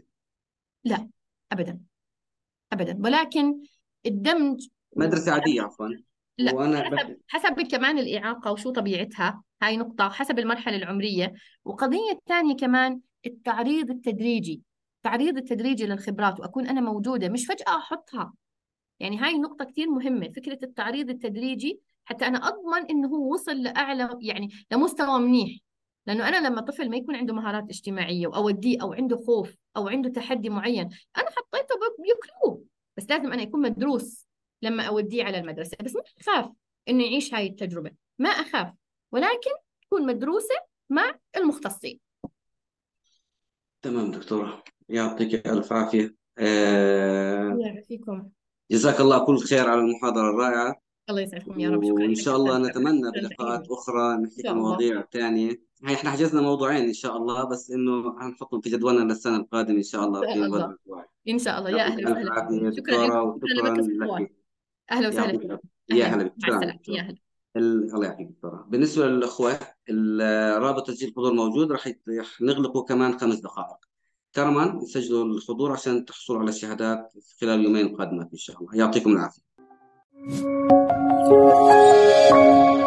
B: لا أبدا أبدا، ولكن الدمج
A: مدرسة عادية
B: وحسب،
A: عفوا.
B: لا
A: وأنا بس
B: حسب حسب كمان الإعاقة وشو طبيعتها، هاي نقطة، وحسب المرحلة العمرية. وقضية ثانية كمان التعريض التدريجي، التعريض التدريجي للخبرات، وأكون أنا موجودة مش فجأة أحطها. يعني هاي النقطة كثير مهمة، فكرة التعريض التدريجي، حتى أنا أضمن إنه هو وصل لأعلى يعني لمستوى منيح. لأنه أنا لما طفل ما يكون عنده مهارات اجتماعية وأوديه، أو عنده خوف أو عنده تحدي معين، أنا حطيته ب- بياكلوه. بس لازم أنا يكون مدروس لما أوديه على المدرسة. بس ما أخاف إنه يعيش هاي التجربة، ما أخاف، ولكن تكون مدروسة مع المختصين.
A: تمام دكتورة، يعطيك ألف عافية. آه،
B: الله يعافيكم.
A: جزاك الله كل خير على المحاضرة الرائعة،
B: الله يسعدكم يا رب. شكرا
A: وإن
B: لك
A: شاء
B: أستاذ
A: الله
B: سامر.
A: نتمنى
B: شكرا
A: بلقاءات
B: تحية.
A: أخرى
B: إن
A: نحكي في
B: شاء الله.
A: مواضيع ثانية. هي إحنا حجزنا موضوعين إن شاء الله، بس إنه هنحطهم في جدولنا للسنة القادمة إن شاء الله
B: إن
A: في
B: شاء الله.
A: مبادرة واحد.
B: إن شاء الله. يا
A: يعطيك
B: أهلا
A: ألف
B: وسهلا
A: عافية
B: فيكم. شكرا لكم،
A: دكتورة،
B: شكرا
A: وشكرا
B: لمركز خطوات.
A: لك.
B: أهلا وسهلا
A: يعطيك
B: فيكم.
A: يا
B: أهلا،
A: هلا بك،
B: مع
A: شكرا
B: السلامة، يا
A: دكتورة.
B: هلا.
A: ال- الله يعطيك دكتورة. بالنسبة للأخوة ال- رابط تسجيل الحضور موجود، راح يت- راح نغلقه كمان خمس دقائق. كرما سجلوا الحضور عشان تحصلوا على الشهادات خلال اليومين القادمات إن شاء الله. يعطيكم العافية.